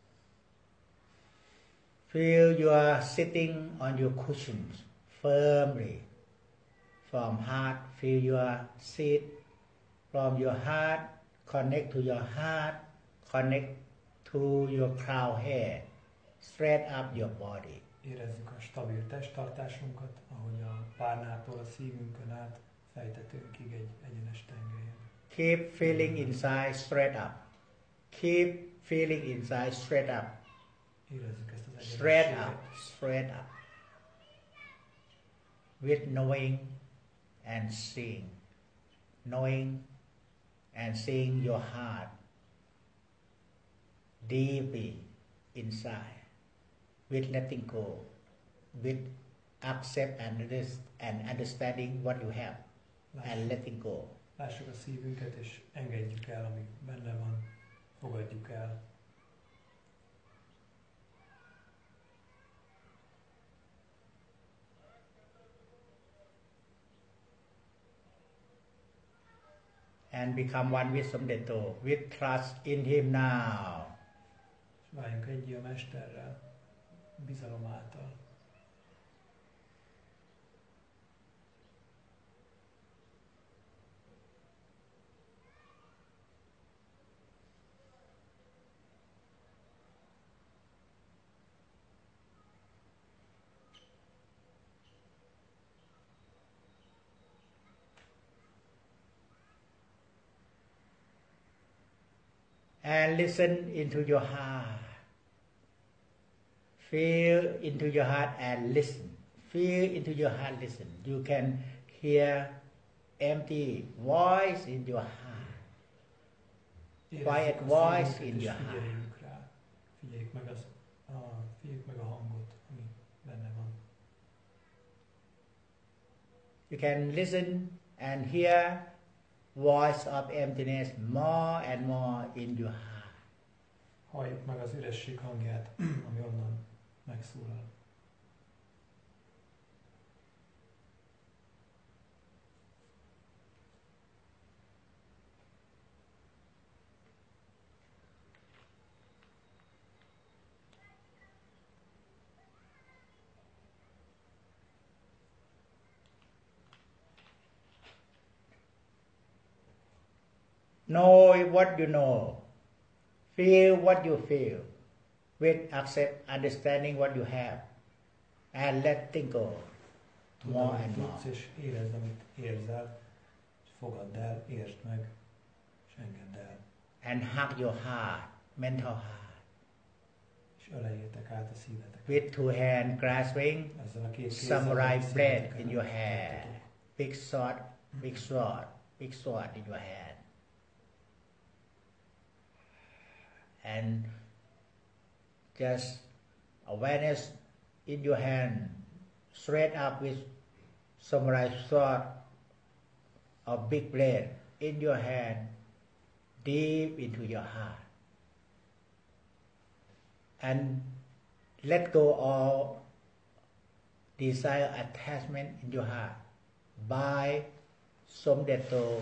Feel you are sitting on your cushions firmly. From heart, feel your seat. From your heart, connect to your heart. Connect to your crown hair. Straight up your body. Érezzük a stabil testtartásunkat, ahogy a párnától a szívünkön át, fejtetőnkig egy egyenes tengelyen. Keep feeling inside straight up. Keep feeling inside straight up. Érezzük ezt az Straight egyenességet. up, straight up. With knowing and seeing. Knowing and seeing your heart deeply inside. With letting go. With accept and understanding what you have. And letting go. Lássuk a szívünket, és engedjük el, ami benne van. Fogadjuk el. and become one with Somdeto, with trust in him now. És váljunk egyé a Mesterrel, bizalom által. And listen into your heart. Feel into your heart and listen. Feel into your heart, listen. You can hear empty voice in your heart. Quiet voice in your heart. Figyeljünk rá. Figyeljük meg a hangot, ami benne van. You can listen and hear voice of emptiness more and more in your heart. Halljuk meg az üresség hangját, ami onnan megszólal. Know what you know. Feel what you feel. With accept, understanding what you have. And let things go. Tudd, More amit and more. tudsz, és érezd, amit érzel. Fogadd el, értsd meg, és engedd el. And hug your heart, mental heart. És öleljétek át a szíveteket. With two hands grasping Ezzel a két kézzel samurai a blade szíveteket in your hand. tartotok. Big sword, big sword, big sword in your hand. And just awareness in your hand, straight up with samurai sword or big blade in your hand, deep into your heart. And let go all desire attachment in your heart by Somdeto,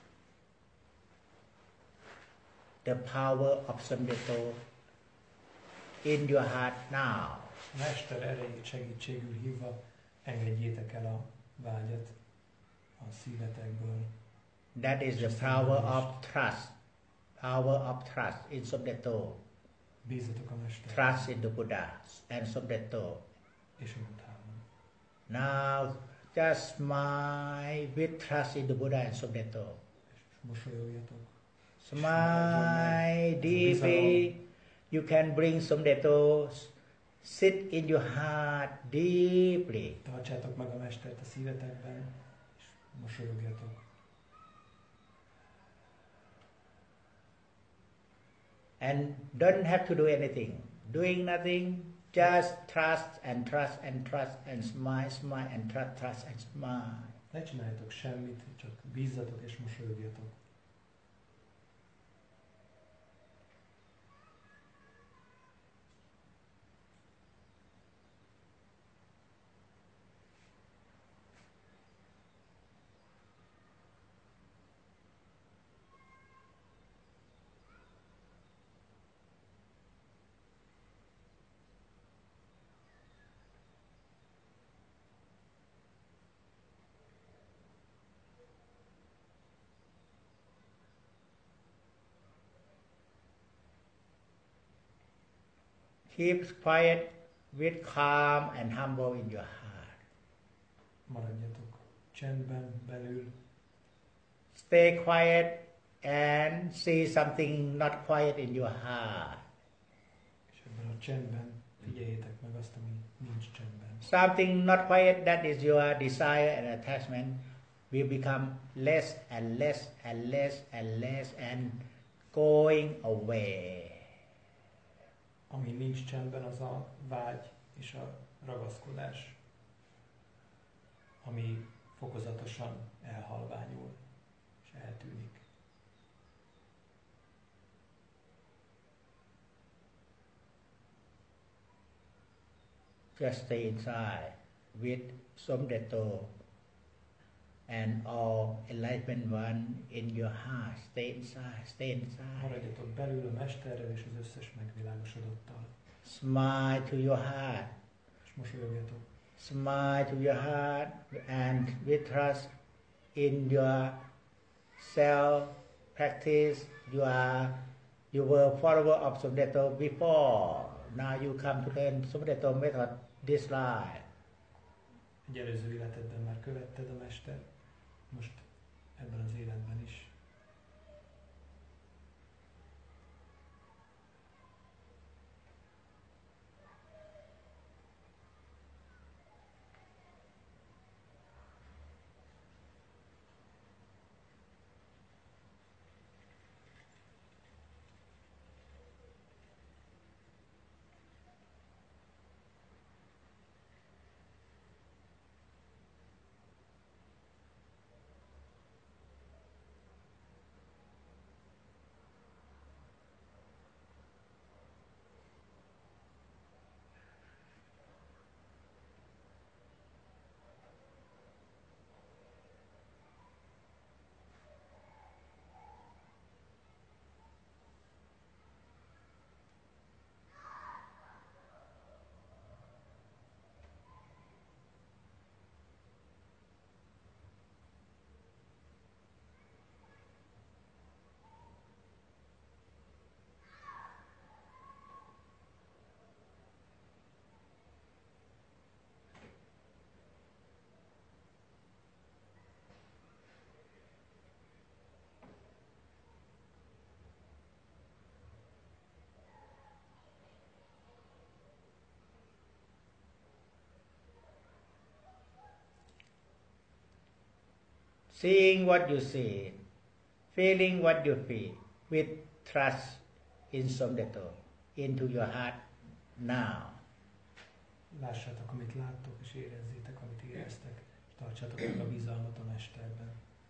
the power of Somdeto in your heart now. Mester erejét segítségül hívva, engedjétek el a vágyat a szívetekből. That is the power of trust. Power of trust in Somdeto. Bízzatok a Mester. Trust in the Buddha and Somdeto. És a Buddhában. Now just smile with trust in the Buddha and Somdeto. És mosolyogjatok. Smile deeply. You can bring Somdeto, sit in your heart deeply. Tartsátok meg a Mestert a szívetekben, és mosolyogjatok. And don't have to do anything. Doing nothing, just trust and trust and trust and smile, smile and trust, trust and smile. Ne csináljatok semmit, csak bízzatok és mosolyogjatok. Keep quiet with calm and humble in your heart. Maradjatok csendben, belül, Stay quiet and see something not quiet in your heart. és ebben a csendben figyeljétek meg azt, ami nincs csendben. Something not quiet, that is your desire and attachment, will become less and less and less and less and going away. Ami nincs csendben, az a vágy és a ragaszkodás, ami fokozatosan elhalványul és eltűnik. Just stay inside with Somdeto And all enlightenment one in your heart. Stay inside, stay inside. Maradjatok belül a Mesterrel és az összes megvilágosodottal. Smile to your heart. És mosolyogjatok. Smile to your heart and with trust in your self practice. You were follower of Sumdeto before. Now you come to learn Sumdeto method this life. Egy előző életedben már követted a Mester, most ebben az életben is. Seeing what you see, feeling what you feel, with trust in Somdeto, into your heart now. Lássátok, amit láttok, és érezzétek, amit éreztek, és tartsátok meg a bizalmat a Mesterben.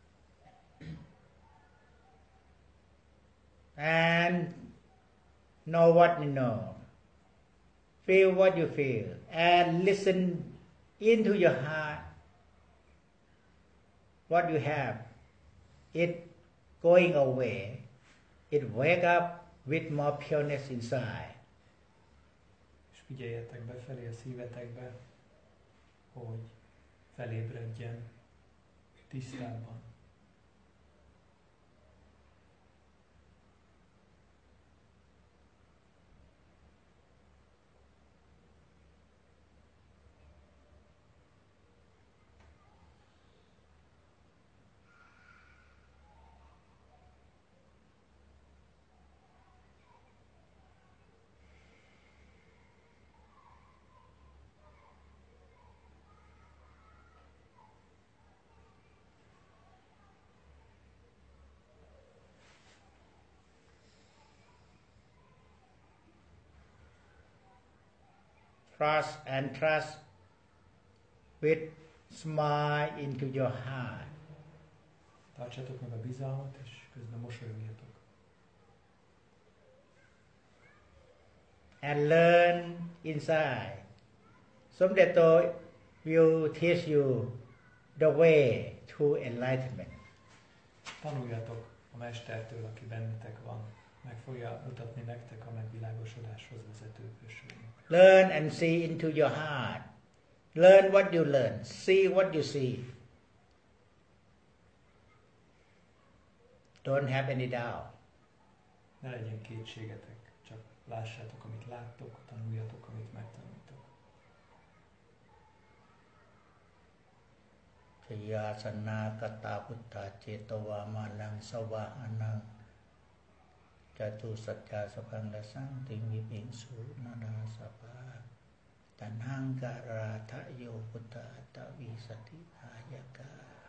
And know what you know. Feel what you feel. And listen into your heart. What you have, it going away, it wake up with more pureness inside. És figyeljetek befelé a szívetekbe, hogy felébredjen tisztábban. Trust and trust with smile into your heart. Tartsátok meg a bizalmat, és közben mosolyogjatok. And learn inside. Somdeto will teach you the way to enlightenment. Tanuljatok a Mestertől, aki bennetek van. Meg fogja mutatni nektek a megvilágosodáshoz vezető ösvényt. Learn and see into your heart. Learn what you learn. See what you see. Don't have any doubt. Ne legyen kétségetek, csak lássátok, amit láttok, tanuljatok, amit megtanultok. Chayasana kata putta cetava malang sawahanang Jatu satya sapanga sang ting vipingsu nana sapa Tanhang karata yo putta tavi sati ayaka.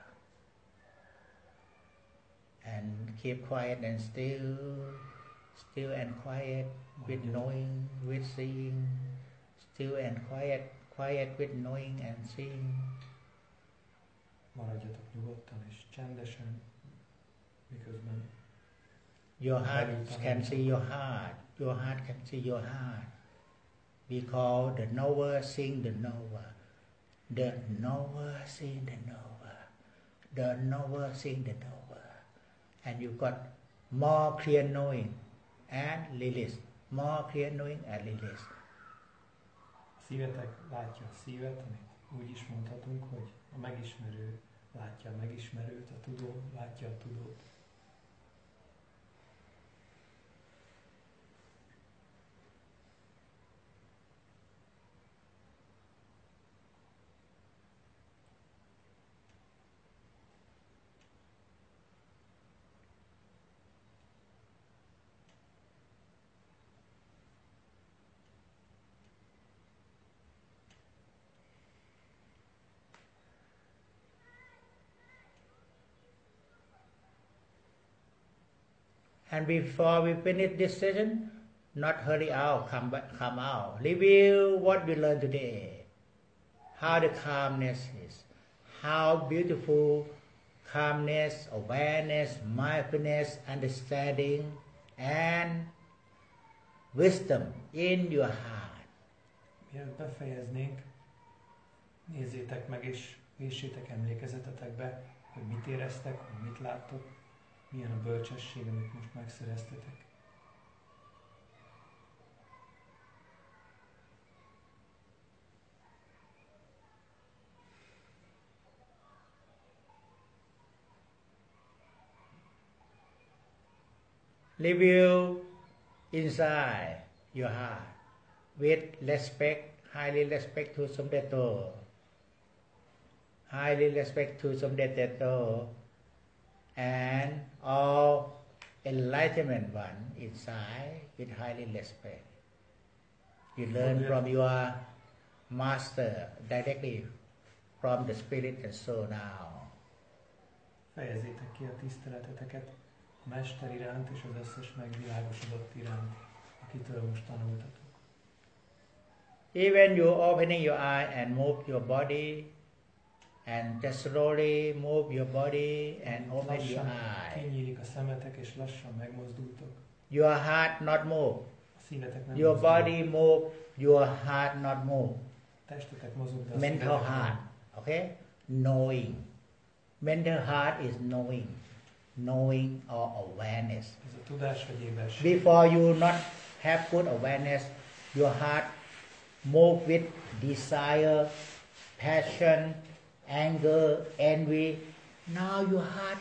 And keep quiet and still and quiet with knowing, with seeing, still and quiet with knowing and seeing. Maradjatok nyugodtan és csendesen, miközben your heart can see your heart. Your heart can see your heart. Because the knower seeing the knower. The knower seeing the knower. the knower seeing the knower. And you got more clear knowing and release. More clear knowing and release. A szívetek látja a szívet, amit úgy is mondhatunk, hogy a megismerő látja a megismerőt, a tudó látja a tudót. And before we finish this session, not hurry out, come out. Review what we learned today. How the calmness is. How beautiful calmness, awareness, mindfulness, understanding, and wisdom in your heart. Mielőtt befejeznénk, nézzétek meg és véssétek emlékezetetekbe, hogy mit éreztek, hogy mit láttok, milyen a bölcsesség, amit most megszereztetek. Review inside your heart with respect, highly respect to Somdeto. Highly respect to Somdeto and all enlightenment one inside with highly respect. You learn from your master directly from the spirit and soul now. Fejezzétek ki a tiszteleteteket a Mester iránt és az összes megvilágosodott iránt, akitől most tanultatok. Even you opening your eye and move your body and just slowly move your body and open your eye. Kinyílik a szemetek és lassan megmozdultok. Your heart not move. A szívetek nem Your mozdul. body move, your heart not move. A testetek mozog, de a Mental szívetek heart, nem. okay? Knowing. Mental heart is knowing. Knowing or awareness. Ez a tudás vagy éberség. Before you not have good awareness, your heart move with desire, passion, anger, envy. Now your heart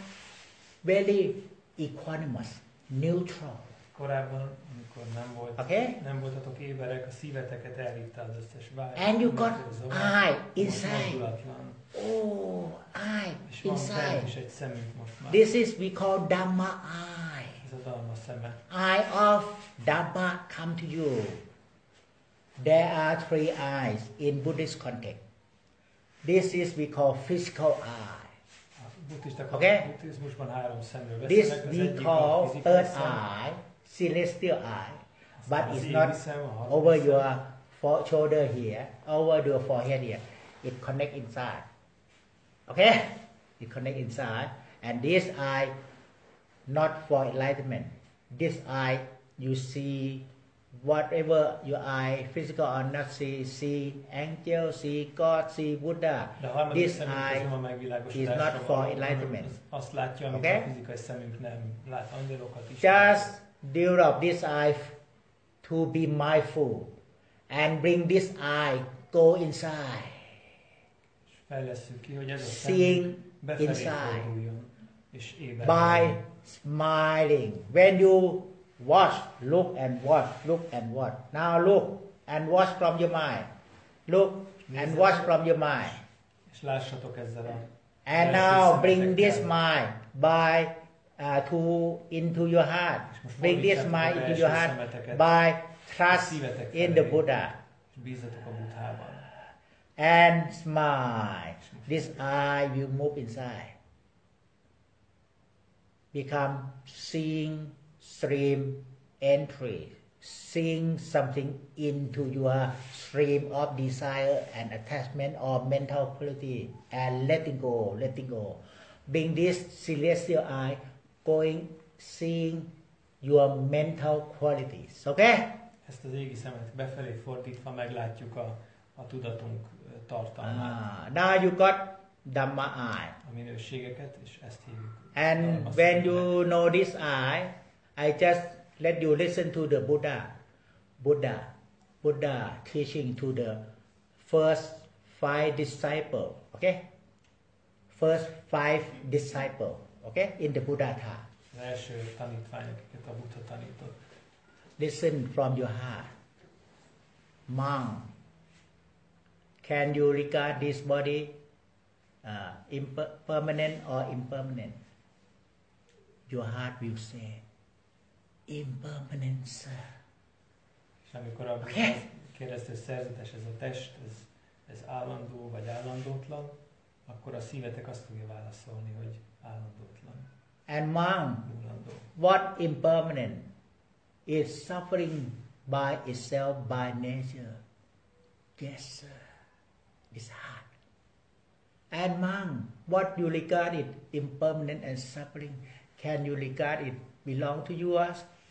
very equanimous, neutral. Korábban, amikor nem voltatok éberek, a szíveteket elvitte az összes vágy. And you got eye Most inside. mozdulatlan. Oh, eye És van bent inside. is egy szemünk most már. This is we call Dhamma eye. Ez a Dharma szeme. Eye of Dhamma come to you. There are three eyes in Buddhist context. This is we call physical eye. A buddhisták Okay? a buddhizmusban három szemről This beszélnek. Az we egyik a call fizikai third szem, eye, celestial eye, but aztán az it's égi not szem, a harmadik over szem. your shoulder here, over your forehead here. It connect inside. Okay? It connect inside, and this eye not for enlightenment. This eye you see whatever your eye, physical or not, see angel, see God, see Buddha. De a harmadik This szemünk eye az nem a is megvilágosodásra not for való, enlightenment. hanem azt látja, amit Okay? a fizikai szemünk nem lát, angelokat is. Just develop this eye to be mindful and bring this eye go inside. És fejlesszük ki, hogy ez a Seeing szemünk befelé inside. forduljon, és éber By legyen. smiling. When you watch, look and watch, look and watch. Now look and watch from your mind. Look and watch from your mind. És lássatok ezzel a And now bring this mind by into your heart. Bring this mind into your heart by trust in the Buddha. És bízzatok a Buddhában. And smile. This eye will move inside. Become seeing stream entry. Seeing something into your stream of desire and attachment or mental quality and letting go, letting go. Bring this celestial eye going, seeing your mental qualities. Okay? Ezt az égi szemet befelé fordítva meglátjuk a tudatunk tartalmát. Now you got Dhamma eye. a minőségeket, és ezt hívjuk. And dharma when személynek. you know this eye, I just let you listen to the Buddha teaching to the first 5 disciples. Okay, first 5 disciples. Okay, in the Buddha. Az első tanítvány, akiket a Buddha tanított. Listen from your heart. Monk, can you regard this body permanent or impermanent? Your heart will say, impermanent, sir. És amikor a Buddha kérdezte, hogy szerzetes ez a test, ez állandó vagy állandótlan, akkor a szívetek azt fogja válaszolni, hogy állandótlan. And monk, Múlandó. what impermanent is suffering by itself by nature? Yes, sir. It's hard. And monk, what you regard it impermanent and suffering, can you regard it belong to you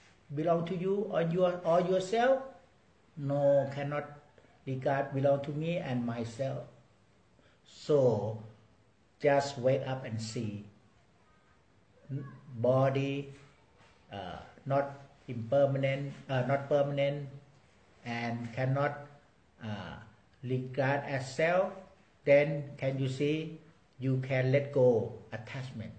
or yourself? No, cannot regard belong to me and myself. So just wake up and see. Body not impermanent, not permanent, and cannot regard as self. Then can you see? You can let go attachment.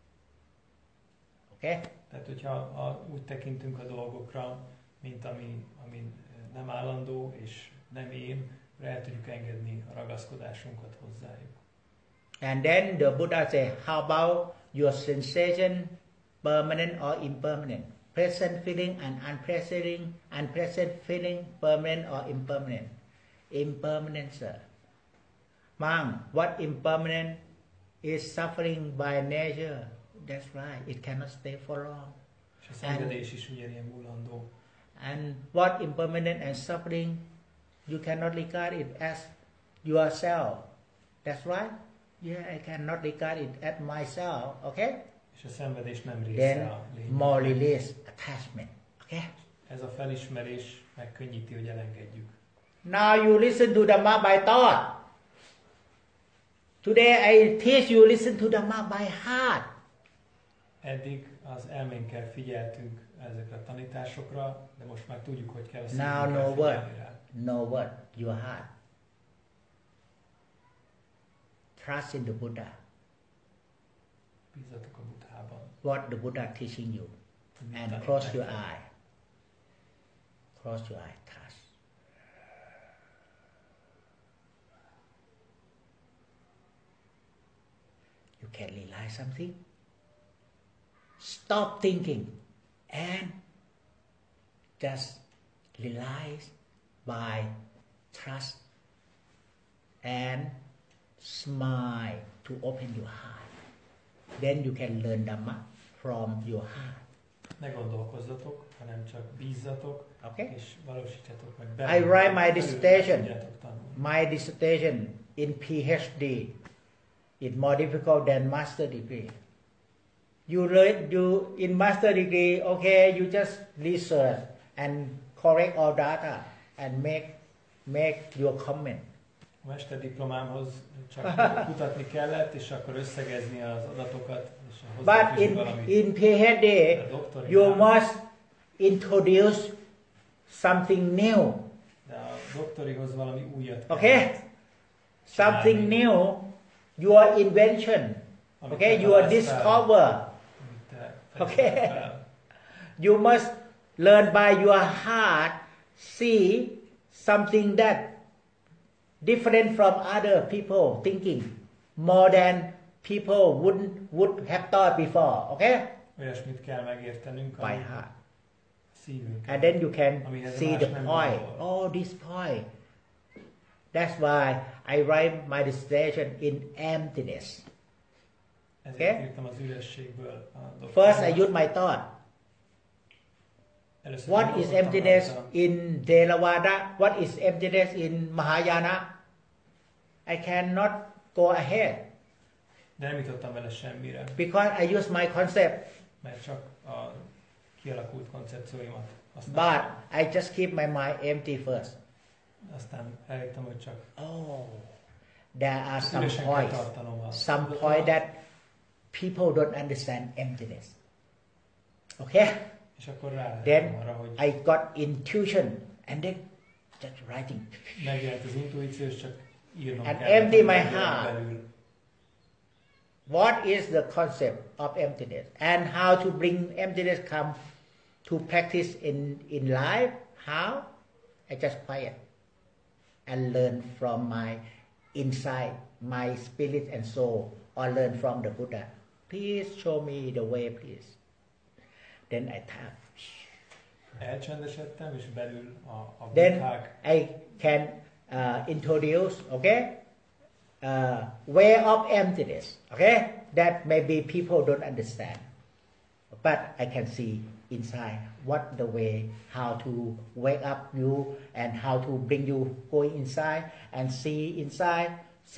Okay? Tehát, hogyha úgy tekintünk a dolgokra, mint ami nem állandó és nem én, el tudjuk engedni a ragaszkodásunkat hozzájuk. And then the Buddha said, how about your sensation, permanent or impermanent? Present feeling and unpresent feeling, permanent or impermanent? Impermanent, sir. Monk, what impermanent is suffering by nature? That's right, it cannot stay for long. És a szenvedés is ugyanilyen múlandó. And what impermanent and suffering, you cannot regard it as yourself. That's right? Yeah, I cannot regard it as myself, okay? És a szenvedés nem része Then a more lényegnek. release attachment, okay? Ez a felismerés megkönnyíti, hogy elengedjük. Now you listen to Dhamma by thought. Today I teach you listen to Dhamma by heart. Eddig az elménkkel figyeltünk ezekre a tanításokra, de most már tudjuk, hogy kell a Now szívünkkel know what? figyelni rá. Know what? Your heart. Trust in the Buddha. Bízzatok a Buddhában. What the Buddha teaching you. hogy mit And tanít close your nektek. eye. Close your eye. Trust. You can realize something. Stop thinking and just realize by trust and smile to open your heart. Then you can learn Dhamma from your heart. Ne gondolkozzatok, hanem csak bízzatok, Okay? és valósítsatok meg I write my belőle, dissertation. tudjátok tanulni. My dissertation in PhD is more difficult than master degree. You in master degree, okay, you just research and correct all data and make your comment. A mesterdiplomámhoz csak kutatni kellett, és akkor összegezni az adatokat, és But hozzáfűzni valamit. in PhD, A doktorinál, you must introduce something new. de a doktorihoz valami újat Okay? kellett Something csinálni, new, your invention. amit Okay, te your találsz fel, discover. amit te Okay. fedeztél fel. You must learn by your heart, see something that different from other people thinking, more than people would have thought before. Okay? Olyasmit kell megértenünk, By ami heart. szívünk. And then you can Amihez see más the nem point. gondol. Oh, this point. That's why I write my dissertation in emptiness. Ezért Okay? írtam az ürességből a doktorinát. First, I use my thought. Először What is gondolkodtam emptiness rajta. in Theravada? What is emptiness in Mahayana? I cannot go ahead De nem jutottam vele semmire, because I use my concept. mert csak a kialakult koncepcióimat But használtam. I just keep my mind empty first. Aztán eljöttem, hogy csak Oh, there are some Üresen kell points, tartanom a some tudatomat. point that people don't understand emptiness. Okay? És akkor rájöttem Then arra, hogy I got intuition and then just writing. megjelent az intuíció, és csak írnom And kellett, empty hogy my megjelent heart. belül. What is the concept of emptiness and how to bring emptiness come to practice in life? How? I just quiet and learn from my inside, my spirit and soul, or learn from the Buddha. Please show me the way, please. Then I tap. Elcsendesedtem, és belül a Then buddhák I can introduce, okay, way of emptiness, okay, that maybe people don't understand, but I can see inside what the way, how to wake up you and how to bring you going inside and see inside,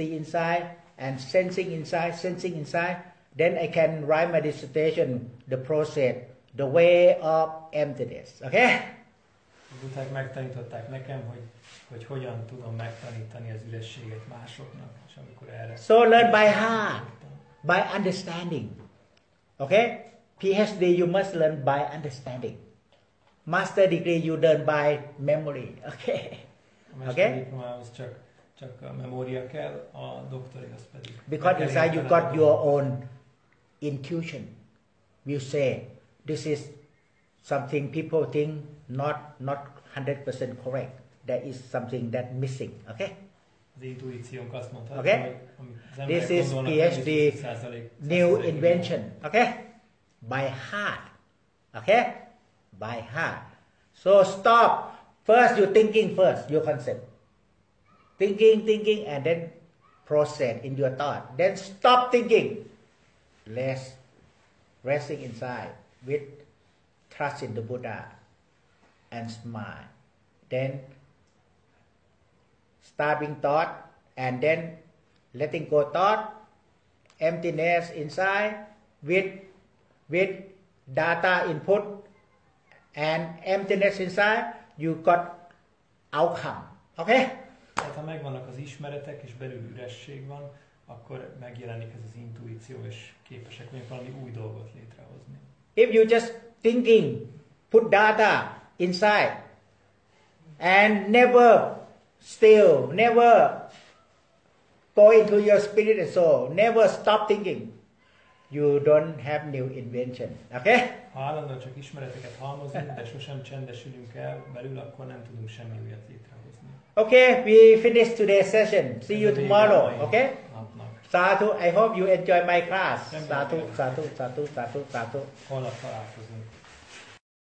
and sensing inside. Then I can write my dissertation, the process, the way of emptiness, okay? A buddhák megtanították nekem, hogy hogyan tudom megtanítani az ürességet másoknak, és amikor erre... So learn by heart, by understanding, okay? PhD you must learn by understanding. Master degree you learn by memory, okay? A mesterdiplomához csak a memória kell, a doktorihoz pedig. Because inside you got your own intuition. You say, this is something people think not 100% correct. There is something that missing, okay? Az intuíciónk azt mondta, Okay? hogy amit az emberek This is gondolnak, PhD 100% new invention, okay? By heart, okay? By heart. So stop. First you thinking first, your concept. Thinking, and then process in your thought. Then stop thinking. Resting inside with trust in the Buddha and smile. Then starting thought and then letting go thought, emptiness inside with data input and emptiness inside, you got outcome. Okay? Tehát ha megvannak az ismeretek, és belül üresség van, akkor megjelenik ez az intuíció, és képesek vagyunk valami új dolgot létrehozni. If you just thinking, put data inside and never still, never go into your spirit and soul, never stop thinking, you don't have new invention. Okay? Ha állandóan csak ismereteket halmozunk, de sosem csendesülünk el belül, akkor nem tudunk semmi újat létrehozni. Okay, we finish today's session. See you tomorrow. Okay? Napnak. Sadhu, I hope you enjoy my class. Remélem. Sadhu. Holnap találkozunk.